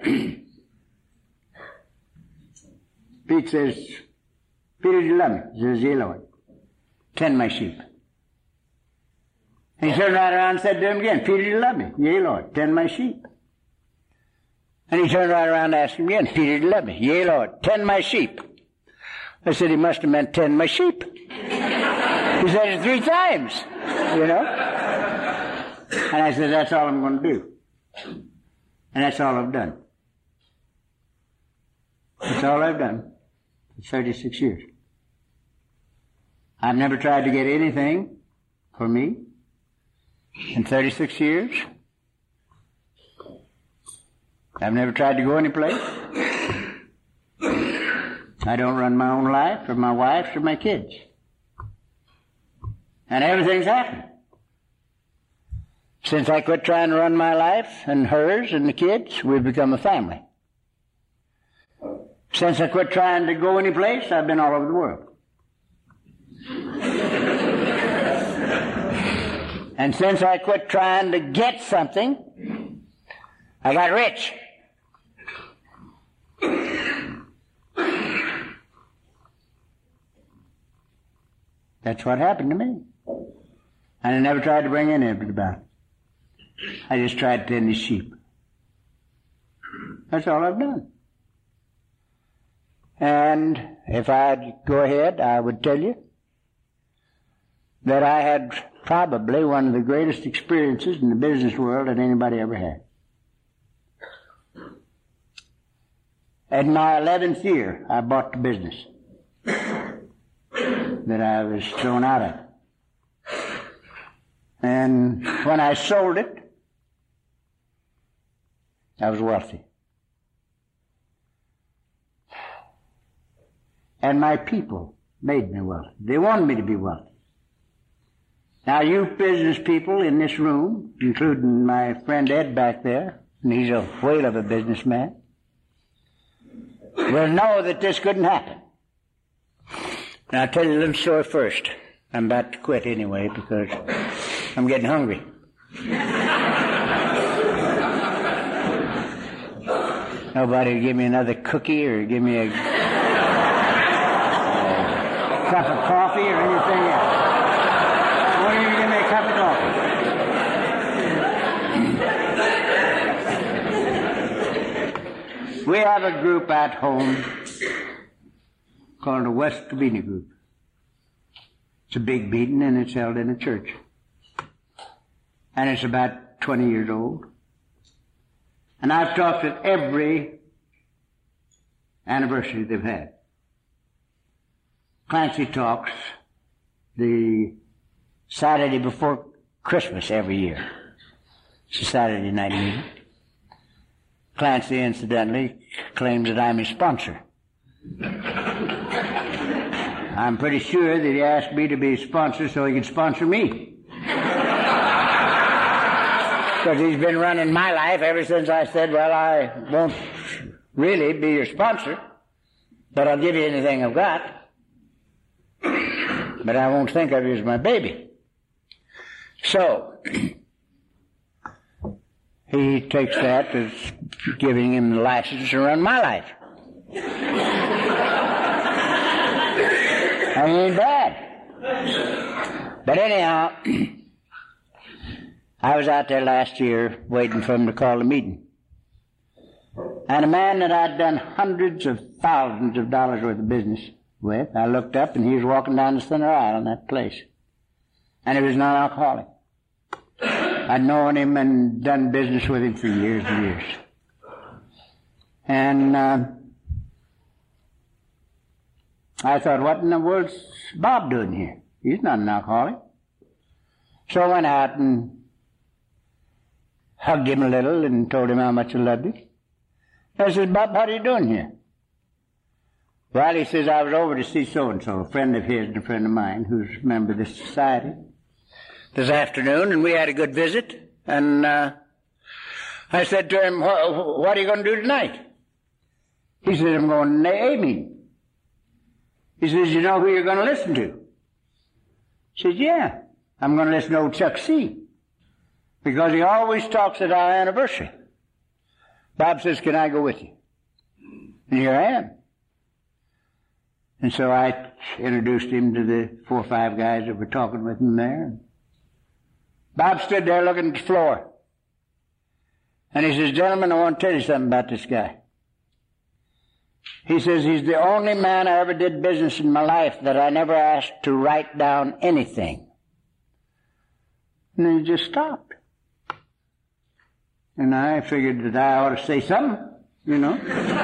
Pete says, Peter, do you love me? He says, yeah, Lord. Tend my sheep. And he turned right around and said to him again, Peter, do you love me? Yea, Lord. Tend my sheep. And he turned right around and asked him again, Peter, do you love me? Yea, Lord. Tend my sheep. I said, he must have meant tend my sheep. He said it three times, you know. And I said, that's all I'm going to do. And that's all I've done. That's all I've done for thirty-six years. I've never tried to get anything for me in thirty-six years. I've never tried to go any place. I don't run my own life or my wife's or my kids. And everything's happened. Since I quit trying to run my life and hers and the kids, we've become a family. Since I quit trying to go any place, I've been all over the world. And since I quit trying to get something, I got rich. That's what happened to me. And I never tried to bring any of it about. I just tried to tend the sheep. That's all I've done. And if I'd go ahead, I would tell you that I had probably one of the greatest experiences in the business world that anybody ever had. In my eleventh year, I bought the business that I was thrown out of. And when I sold it, I was wealthy. And my people made me wealthy. They wanted me to be wealthy. Now, you business people in this room, including my friend Ed back there, and he's a whale of a businessman, will know that this couldn't happen. And I'll tell you a little story first. I'm about to quit anyway because I'm getting hungry. Nobody will give me another cookie or give me a, a cup of coffee or anything else. Won't even give me a cup of coffee. We have a group at home called the West Covina Group. It's a big meeting and it's held in a church. And it's about twenty years old. And I've talked at every anniversary they've had. Clancy talks the Saturday before Christmas every year. It's a Saturday night meeting. Clancy, incidentally, claims that I'm his sponsor. I'm pretty sure that he asked me to be his sponsor so he could sponsor me. Because he's been running my life ever since I said, well, I won't really be your sponsor, but I'll give you anything I've got. But I won't think of you as my baby. So, he takes that as giving him the license to run my life. I ain't bad. But anyhow, I was out there last year waiting for him to call the meeting. And a man that I'd done hundreds of thousands of dollars worth of business with, I looked up and he was walking down the center aisle in that place. And he was non-alcoholic. I'd known him and done business with him for years and years. And uh, I thought, what in the world's Bob doing here? He's not an alcoholic. So I went out and hugged him a little and told him how much I loved him. I said, Bob, what are you doing here? Well, he says, I was over to see so-and-so, a friend of his and a friend of mine who's a member of this society, this afternoon, and we had a good visit. And uh, I said to him, what are you going to do tonight? He said, I'm going to an A A meeting. He says, you know who you're going to listen to? I said, yeah, I'm going to listen to old Chuck C. Because he always talks at our anniversary. Bob says, can I go with you? And here I am. And so I introduced him to the four or five guys that were talking with him there. Bob stood there looking at the floor. And he says, gentlemen, I want to tell you something about this guy. He says, he's the only man I ever did business in my life that I never asked to write down anything. And then he just stopped. And I figured that I ought to say something, you know.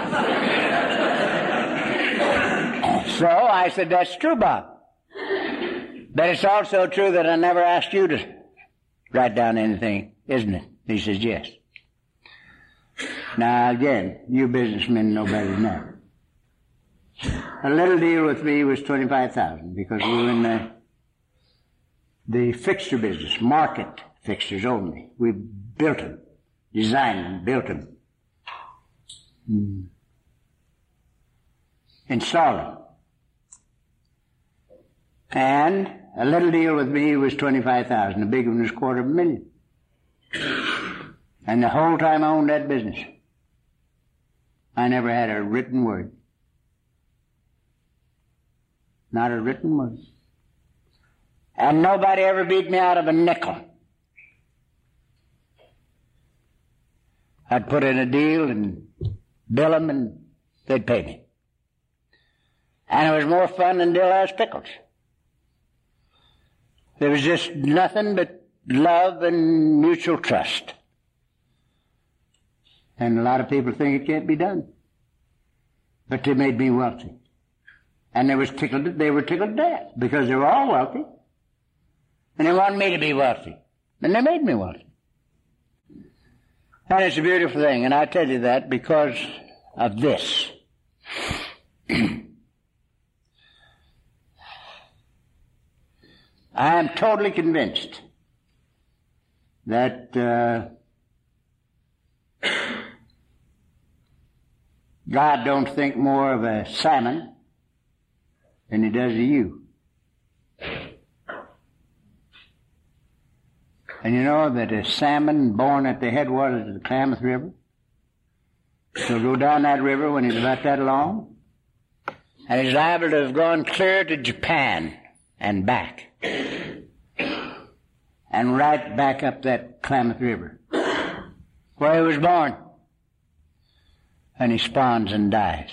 So I said, that's true, Bob. But it's also true that I never asked you to write down anything, isn't it? He says, yes. Now, again, you businessmen know better than that. A little deal with me was twenty-five thousand dollars because we were in the, the fixture business, market fixtures only. We built them, designed them, built them, mm. installed them. And a little deal with me was twenty-five thousand dollars. A big one was a quarter of a million. And the whole time I owned that business, I never had a written word. Not a written word. And nobody ever beat me out of a nickel. I'd put in a deal and bill them and they'd pay me. And it was more fun than Dill-House pickles. There was just nothing but love and mutual trust. And a lot of people think it can't be done. But they made me wealthy. And they was tickled, they were tickled to death because they were all wealthy. And they wanted me to be wealthy. And they made me wealthy. And it's a beautiful thing. And I tell you that because of this. I am totally convinced that uh, God don't think more of a salmon than he does of you. And you know that a salmon born at the headwaters of the Klamath River will go down that river when he's about that long, and he's liable to have gone clear to Japan and back, and right back up that Klamath River, where he was born, and he spawns and dies.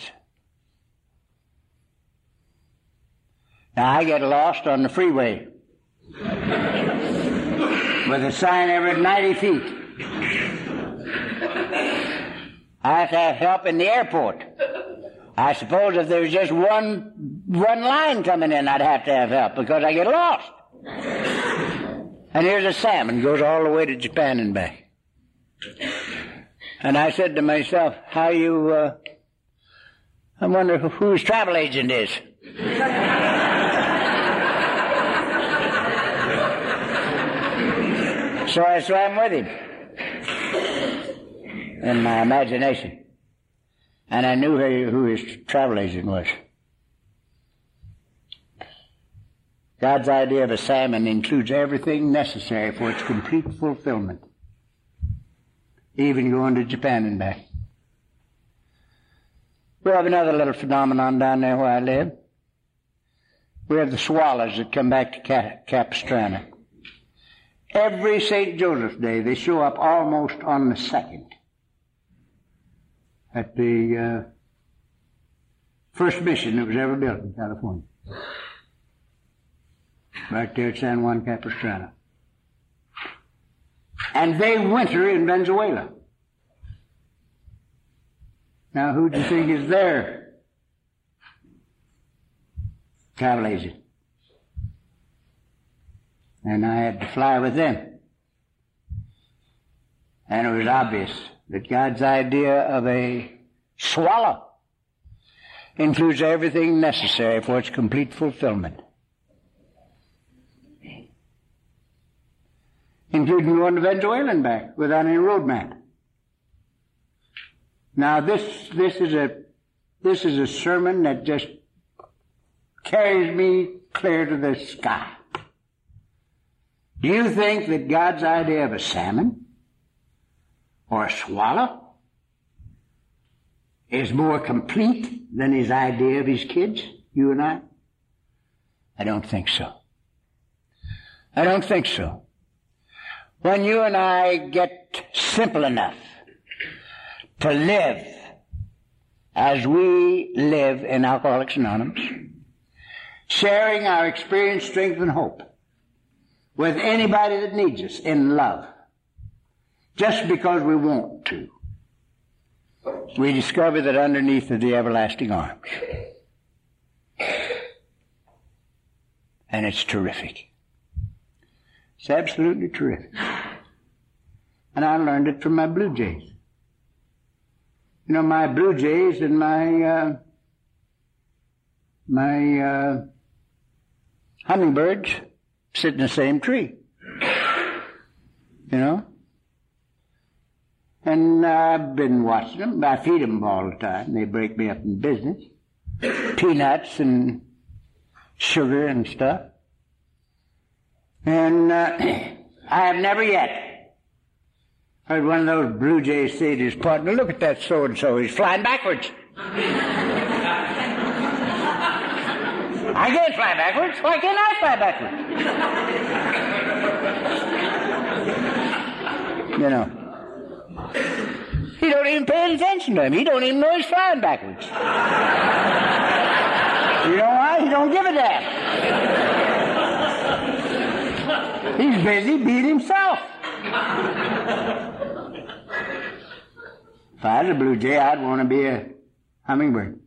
Now I get lost on the freeway with a sign every ninety feet. I have to have help in the airport. I suppose if there was just one one line coming in, I'd have to have help because I get lost. And here's a salmon, goes all the way to Japan and back. And I said to myself, how you, uh, I wonder who his travel agent is. So I swam with him in my imagination. And I knew who his travel agent was. God's idea of a salmon includes everything necessary for its complete fulfillment, even going to Japan and back. We have another little phenomenon down there where I live. We have the swallows that come back to Cap- Capistrano. Every Saint Joseph's Day, they show up almost on the second at the uh, first mission that was ever built in California, right there at San Juan Capistrano. And they winter in Venezuela. Now, who do you think is their travel agent? And I had to fly with them. And it was obvious that God's idea of a swallow includes everything necessary for its complete fulfillment, including going to Venezuela and back without any road map. Now this this is a this is a sermon that just carries me clear to the sky. Do you think that God's idea of a salmon or a swallow is more complete than his idea of his kids, you and I? I don't think so. I don't think so. When you and I get simple enough to live as we live in Alcoholics Anonymous, sharing our experience, strength, and hope with anybody that needs us in love, just because we want to, we discover that underneath are the everlasting arms. And it's terrific. It's absolutely terrific. And I learned it from my Blue Jays. You know, my Blue Jays and my, uh, my, uh, hummingbirds sit in the same tree. You know? And I've been watching them. I feed them all the time. They break me up in business. Peanuts and sugar and stuff. And uh, I have never yet heard one of those Blue Jays say to his partner, look at that so-and-so, he's flying backwards. I can't fly backwards. Why can't I fly backwards? You know. He don't even pay attention to him. He don't even know he's flying backwards. You know why? He don't give a damn. He's busy being himself. If I was a Blue Jay, I'd want to be a hummingbird.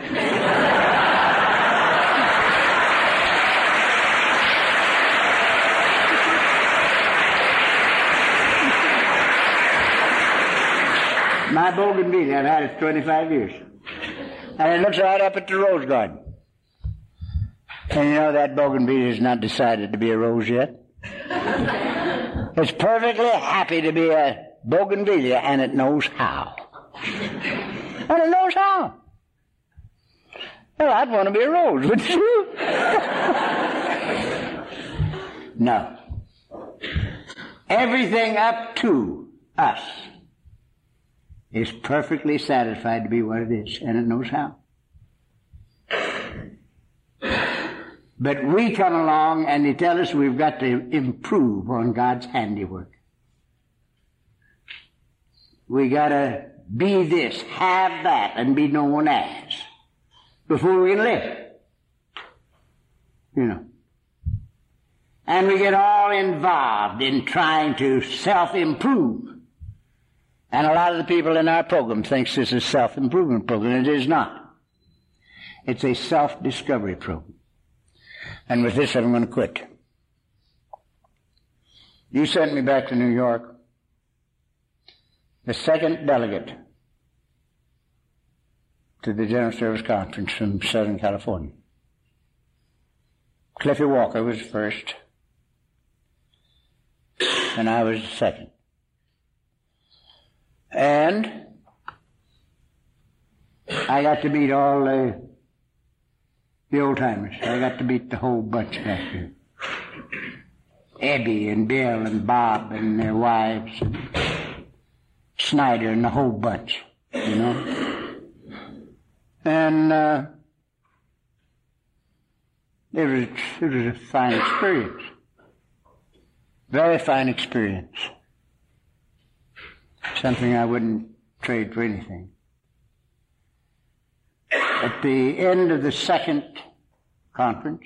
My bougainvillea, I've had it twenty-five years. And it looks right up at the rose garden. And you know that bougainvillea is not decided to be a rose yet. It's perfectly happy to be a bougainvillea, and it knows how. And it knows how. Well, I'd want to be a rose, wouldn't you? No. Everything up to us is perfectly satisfied to be what it is, and it knows how. But we come along and they tell us we've got to improve on God's handiwork. We got to be this, have that, and be known as before we can live. You know. And we get all involved in trying to self-improve. And a lot of the people in our program thinks this is a self-improvement program. It is not. It's a self-discovery program. And with this, I'm going to quit. You sent me back to New York, the second delegate to the General Service Conference from Southern California. Cliffy Walker was first, and I was the second. And I got to meet all the, the old-timers. I got to meet the whole bunch back there. Ebbie and Bill and Bob and their wives and Snyder and the whole bunch, you know. And uh, it was, it was a fine experience. Very fine experience. Something I wouldn't trade for anything. At the end of the second conference,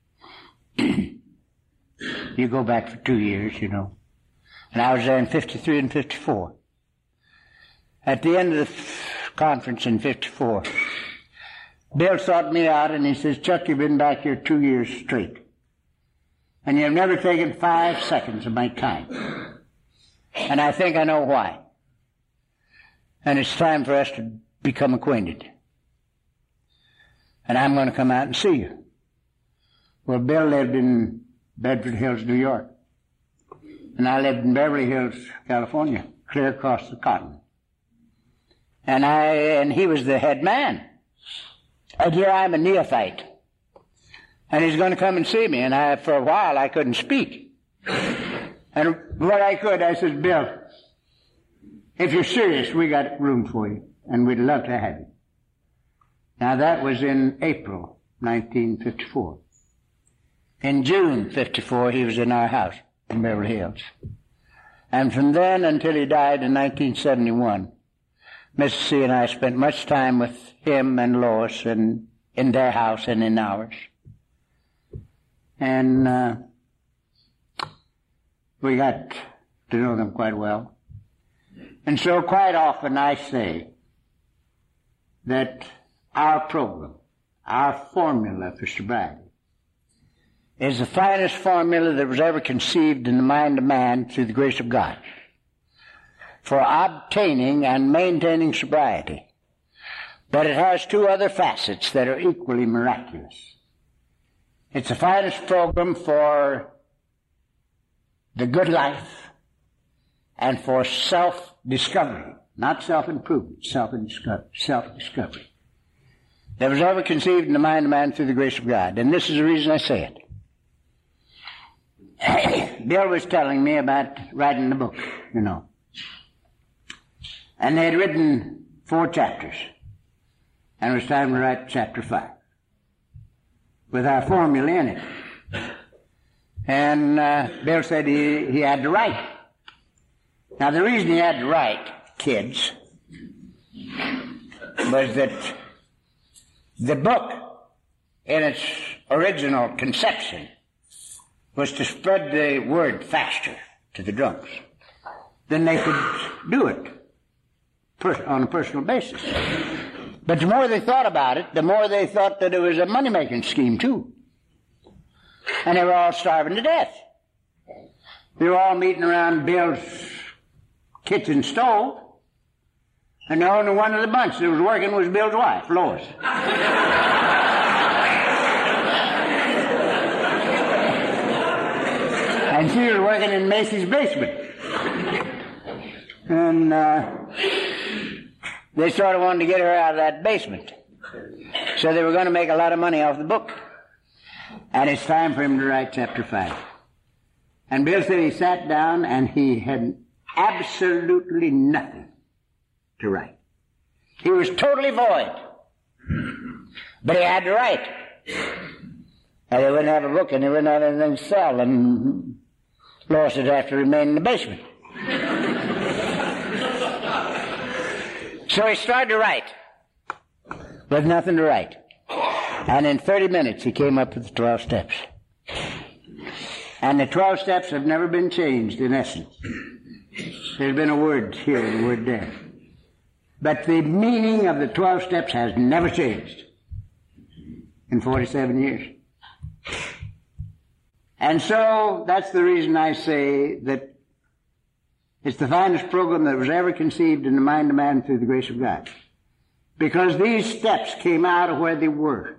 you go back for two years, you know. And I was there in fifty-three and fifty-four. At the end of the f- conference in fifty-four, Bill sought me out and he says, Chuck, you've been back here two years straight. And you've never taken five seconds of my time. And I think I know why. And it's time for us to become acquainted. And I'm going to come out and see you. Well, Bill lived in Bedford Hills, New York. And I lived in Beverly Hills, California, clear across the cotton. And I, and he was the head man. And here I'm a neophyte. And he's going to come and see me. And I, for a while, I couldn't speak. And what I could, I said, Bill, if you're serious, we got room for you. And we'd love to have you. Now that was in April nineteen fifty-four. In June fifty-four, he was in our house in Beverly Hills. And from then until he died in nineteen seventy-one, Missus C and I spent much time with him and Lois and in their house and in ours. And uh, we got to know them quite well. And so quite often I say that our program, our formula for sobriety, is the finest formula that was ever conceived in the mind of man through the grace of God for obtaining and maintaining sobriety. But it has two other facets that are equally miraculous. It's the finest program for the good life and for self-discovery, not self-improvement, self-discovery, that was ever conceived in the mind of man through the grace of God. And this is the reason I say it. Bill was telling me about writing the book, you know. And they had written four chapters. And it was time to write chapter five, with our formula in it. And uh, Bill said he, he had to write. Now, the reason he had to write, kids, was that the book, in its original conception, was to spread the word faster to the drunks. Then they could do it per- on a personal basis. But the more they thought about it, the more they thought that it was a money-making scheme, too. And they were all starving to death. They were all meeting around Bill's kitchen stove, and the only one of the bunch that was working was Bill's wife, Lois. And she was working in Macy's basement. And uh, they sort of wanted to get her out of that basement. So they were going to make a lot of money off the book. And it's time for him to write chapter five. And Bill said he sat down and he had absolutely nothing to write. He was totally void. But he had to write. And they wouldn't have a book and they wouldn't have anything to sell. And Lois would have to remain in the basement. So he started to write. With nothing to write. And in thirty minutes he came up with the twelve steps. And the twelve steps have never been changed in essence. There's been a word here and a word there. But the meaning of the twelve steps has never changed in forty-seven years. And so that's the reason I say that it's the finest program that was ever conceived in the mind of man through the grace of God. Because these steps came out of where they were.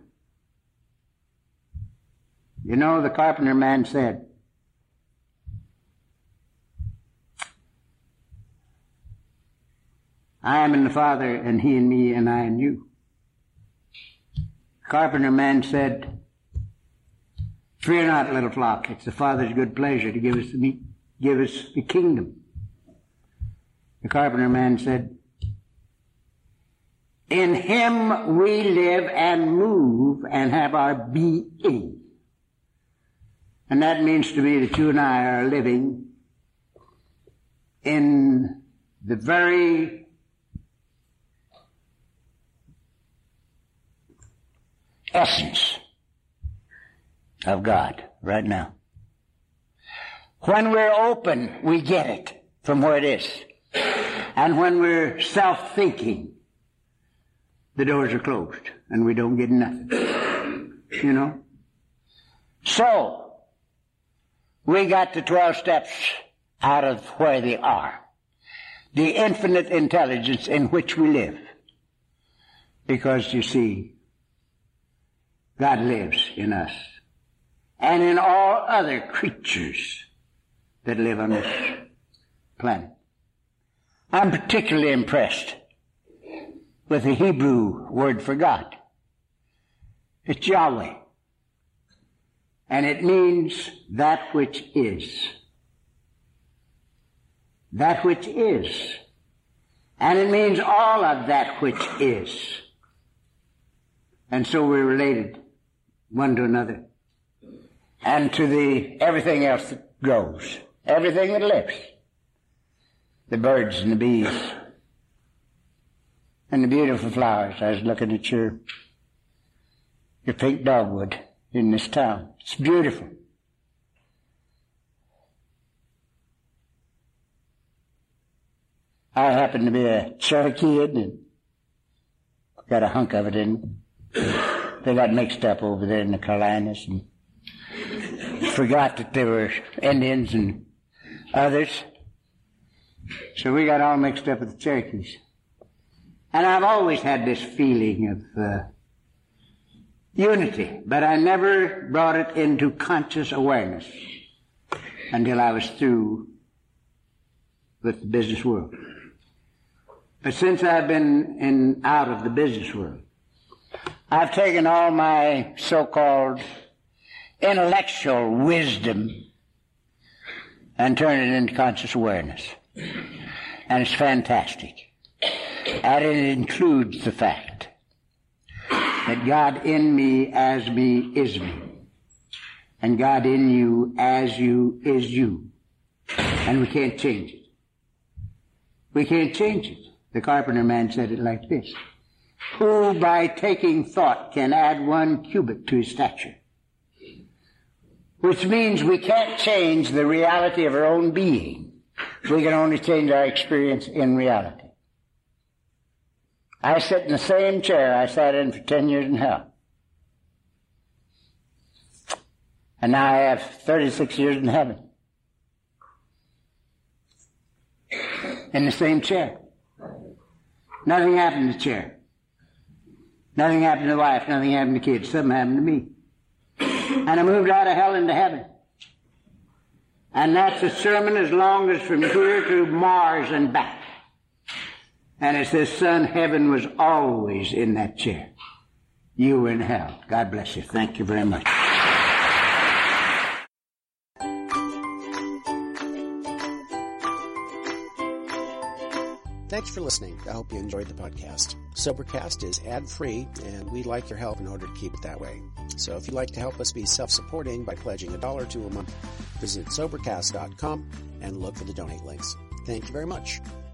You know, the carpenter man said, I am in the Father, and he in me, and I in you. The carpenter man said, fear not, little flock, it's the Father's good pleasure to give us the meat, give us the kingdom. The carpenter man said, in him we live and move and have our being. And that means to me that you and I are living in the very essence of God right now. When we're open, we get it from where it is. And when we're self-thinking, the doors are closed and we don't get nothing. You know? So, we got the twelve steps out of where they are. The infinite intelligence in which we live. Because, you see, God lives in us. And in all other creatures that live on this planet. I'm particularly impressed with the Hebrew word for God. It's Yahweh. And it means that which is. That which is. And it means all of that which is. And so we're related one to another. And to the everything else that grows. Everything that lives. The birds and the bees. And the beautiful flowers. I was looking at your, your pink dogwood in this town. It's beautiful. I happen to be a Cherokeeid and got a hunk of it in. They got mixed up over there in the Carolinas and forgot that there were Indians and others. So we got all mixed up with the Cherokees. And I've always had this feeling of uh, unity, but I never brought it into conscious awareness until I was through with the business world. But since I've been in out of the business world, I've taken all my so-called intellectual wisdom and turned it into conscious awareness. And it's fantastic. And it includes the fact that God in me, as me, is me. And God in you, as you, is you. And we can't change it. We can't change it. The carpenter man said it like this. Who by taking thought can add one cubit to his stature? Which means we can't change the reality of our own being. We can only change our experience in reality. I sit in the same chair I sat in for ten years in hell. And now I have thirty-six years in heaven. In the same chair. Nothing happened to the chair. Nothing happened to the wife. Nothing happened to the kids. Something happened to me. And I moved out of hell into heaven. And that's a sermon as long as from here to Mars and back. And it says, son, heaven was always in that chair. You were in hell. God bless you. Thank you very much. Thanks for listening. I hope you enjoyed the podcast. Sobercast is ad-free, and we'd like your help in order to keep it that way. So if you'd like to help us be self-supporting by pledging a dollar to a month, visit Sobercast dot com and look for the donate links. Thank you very much.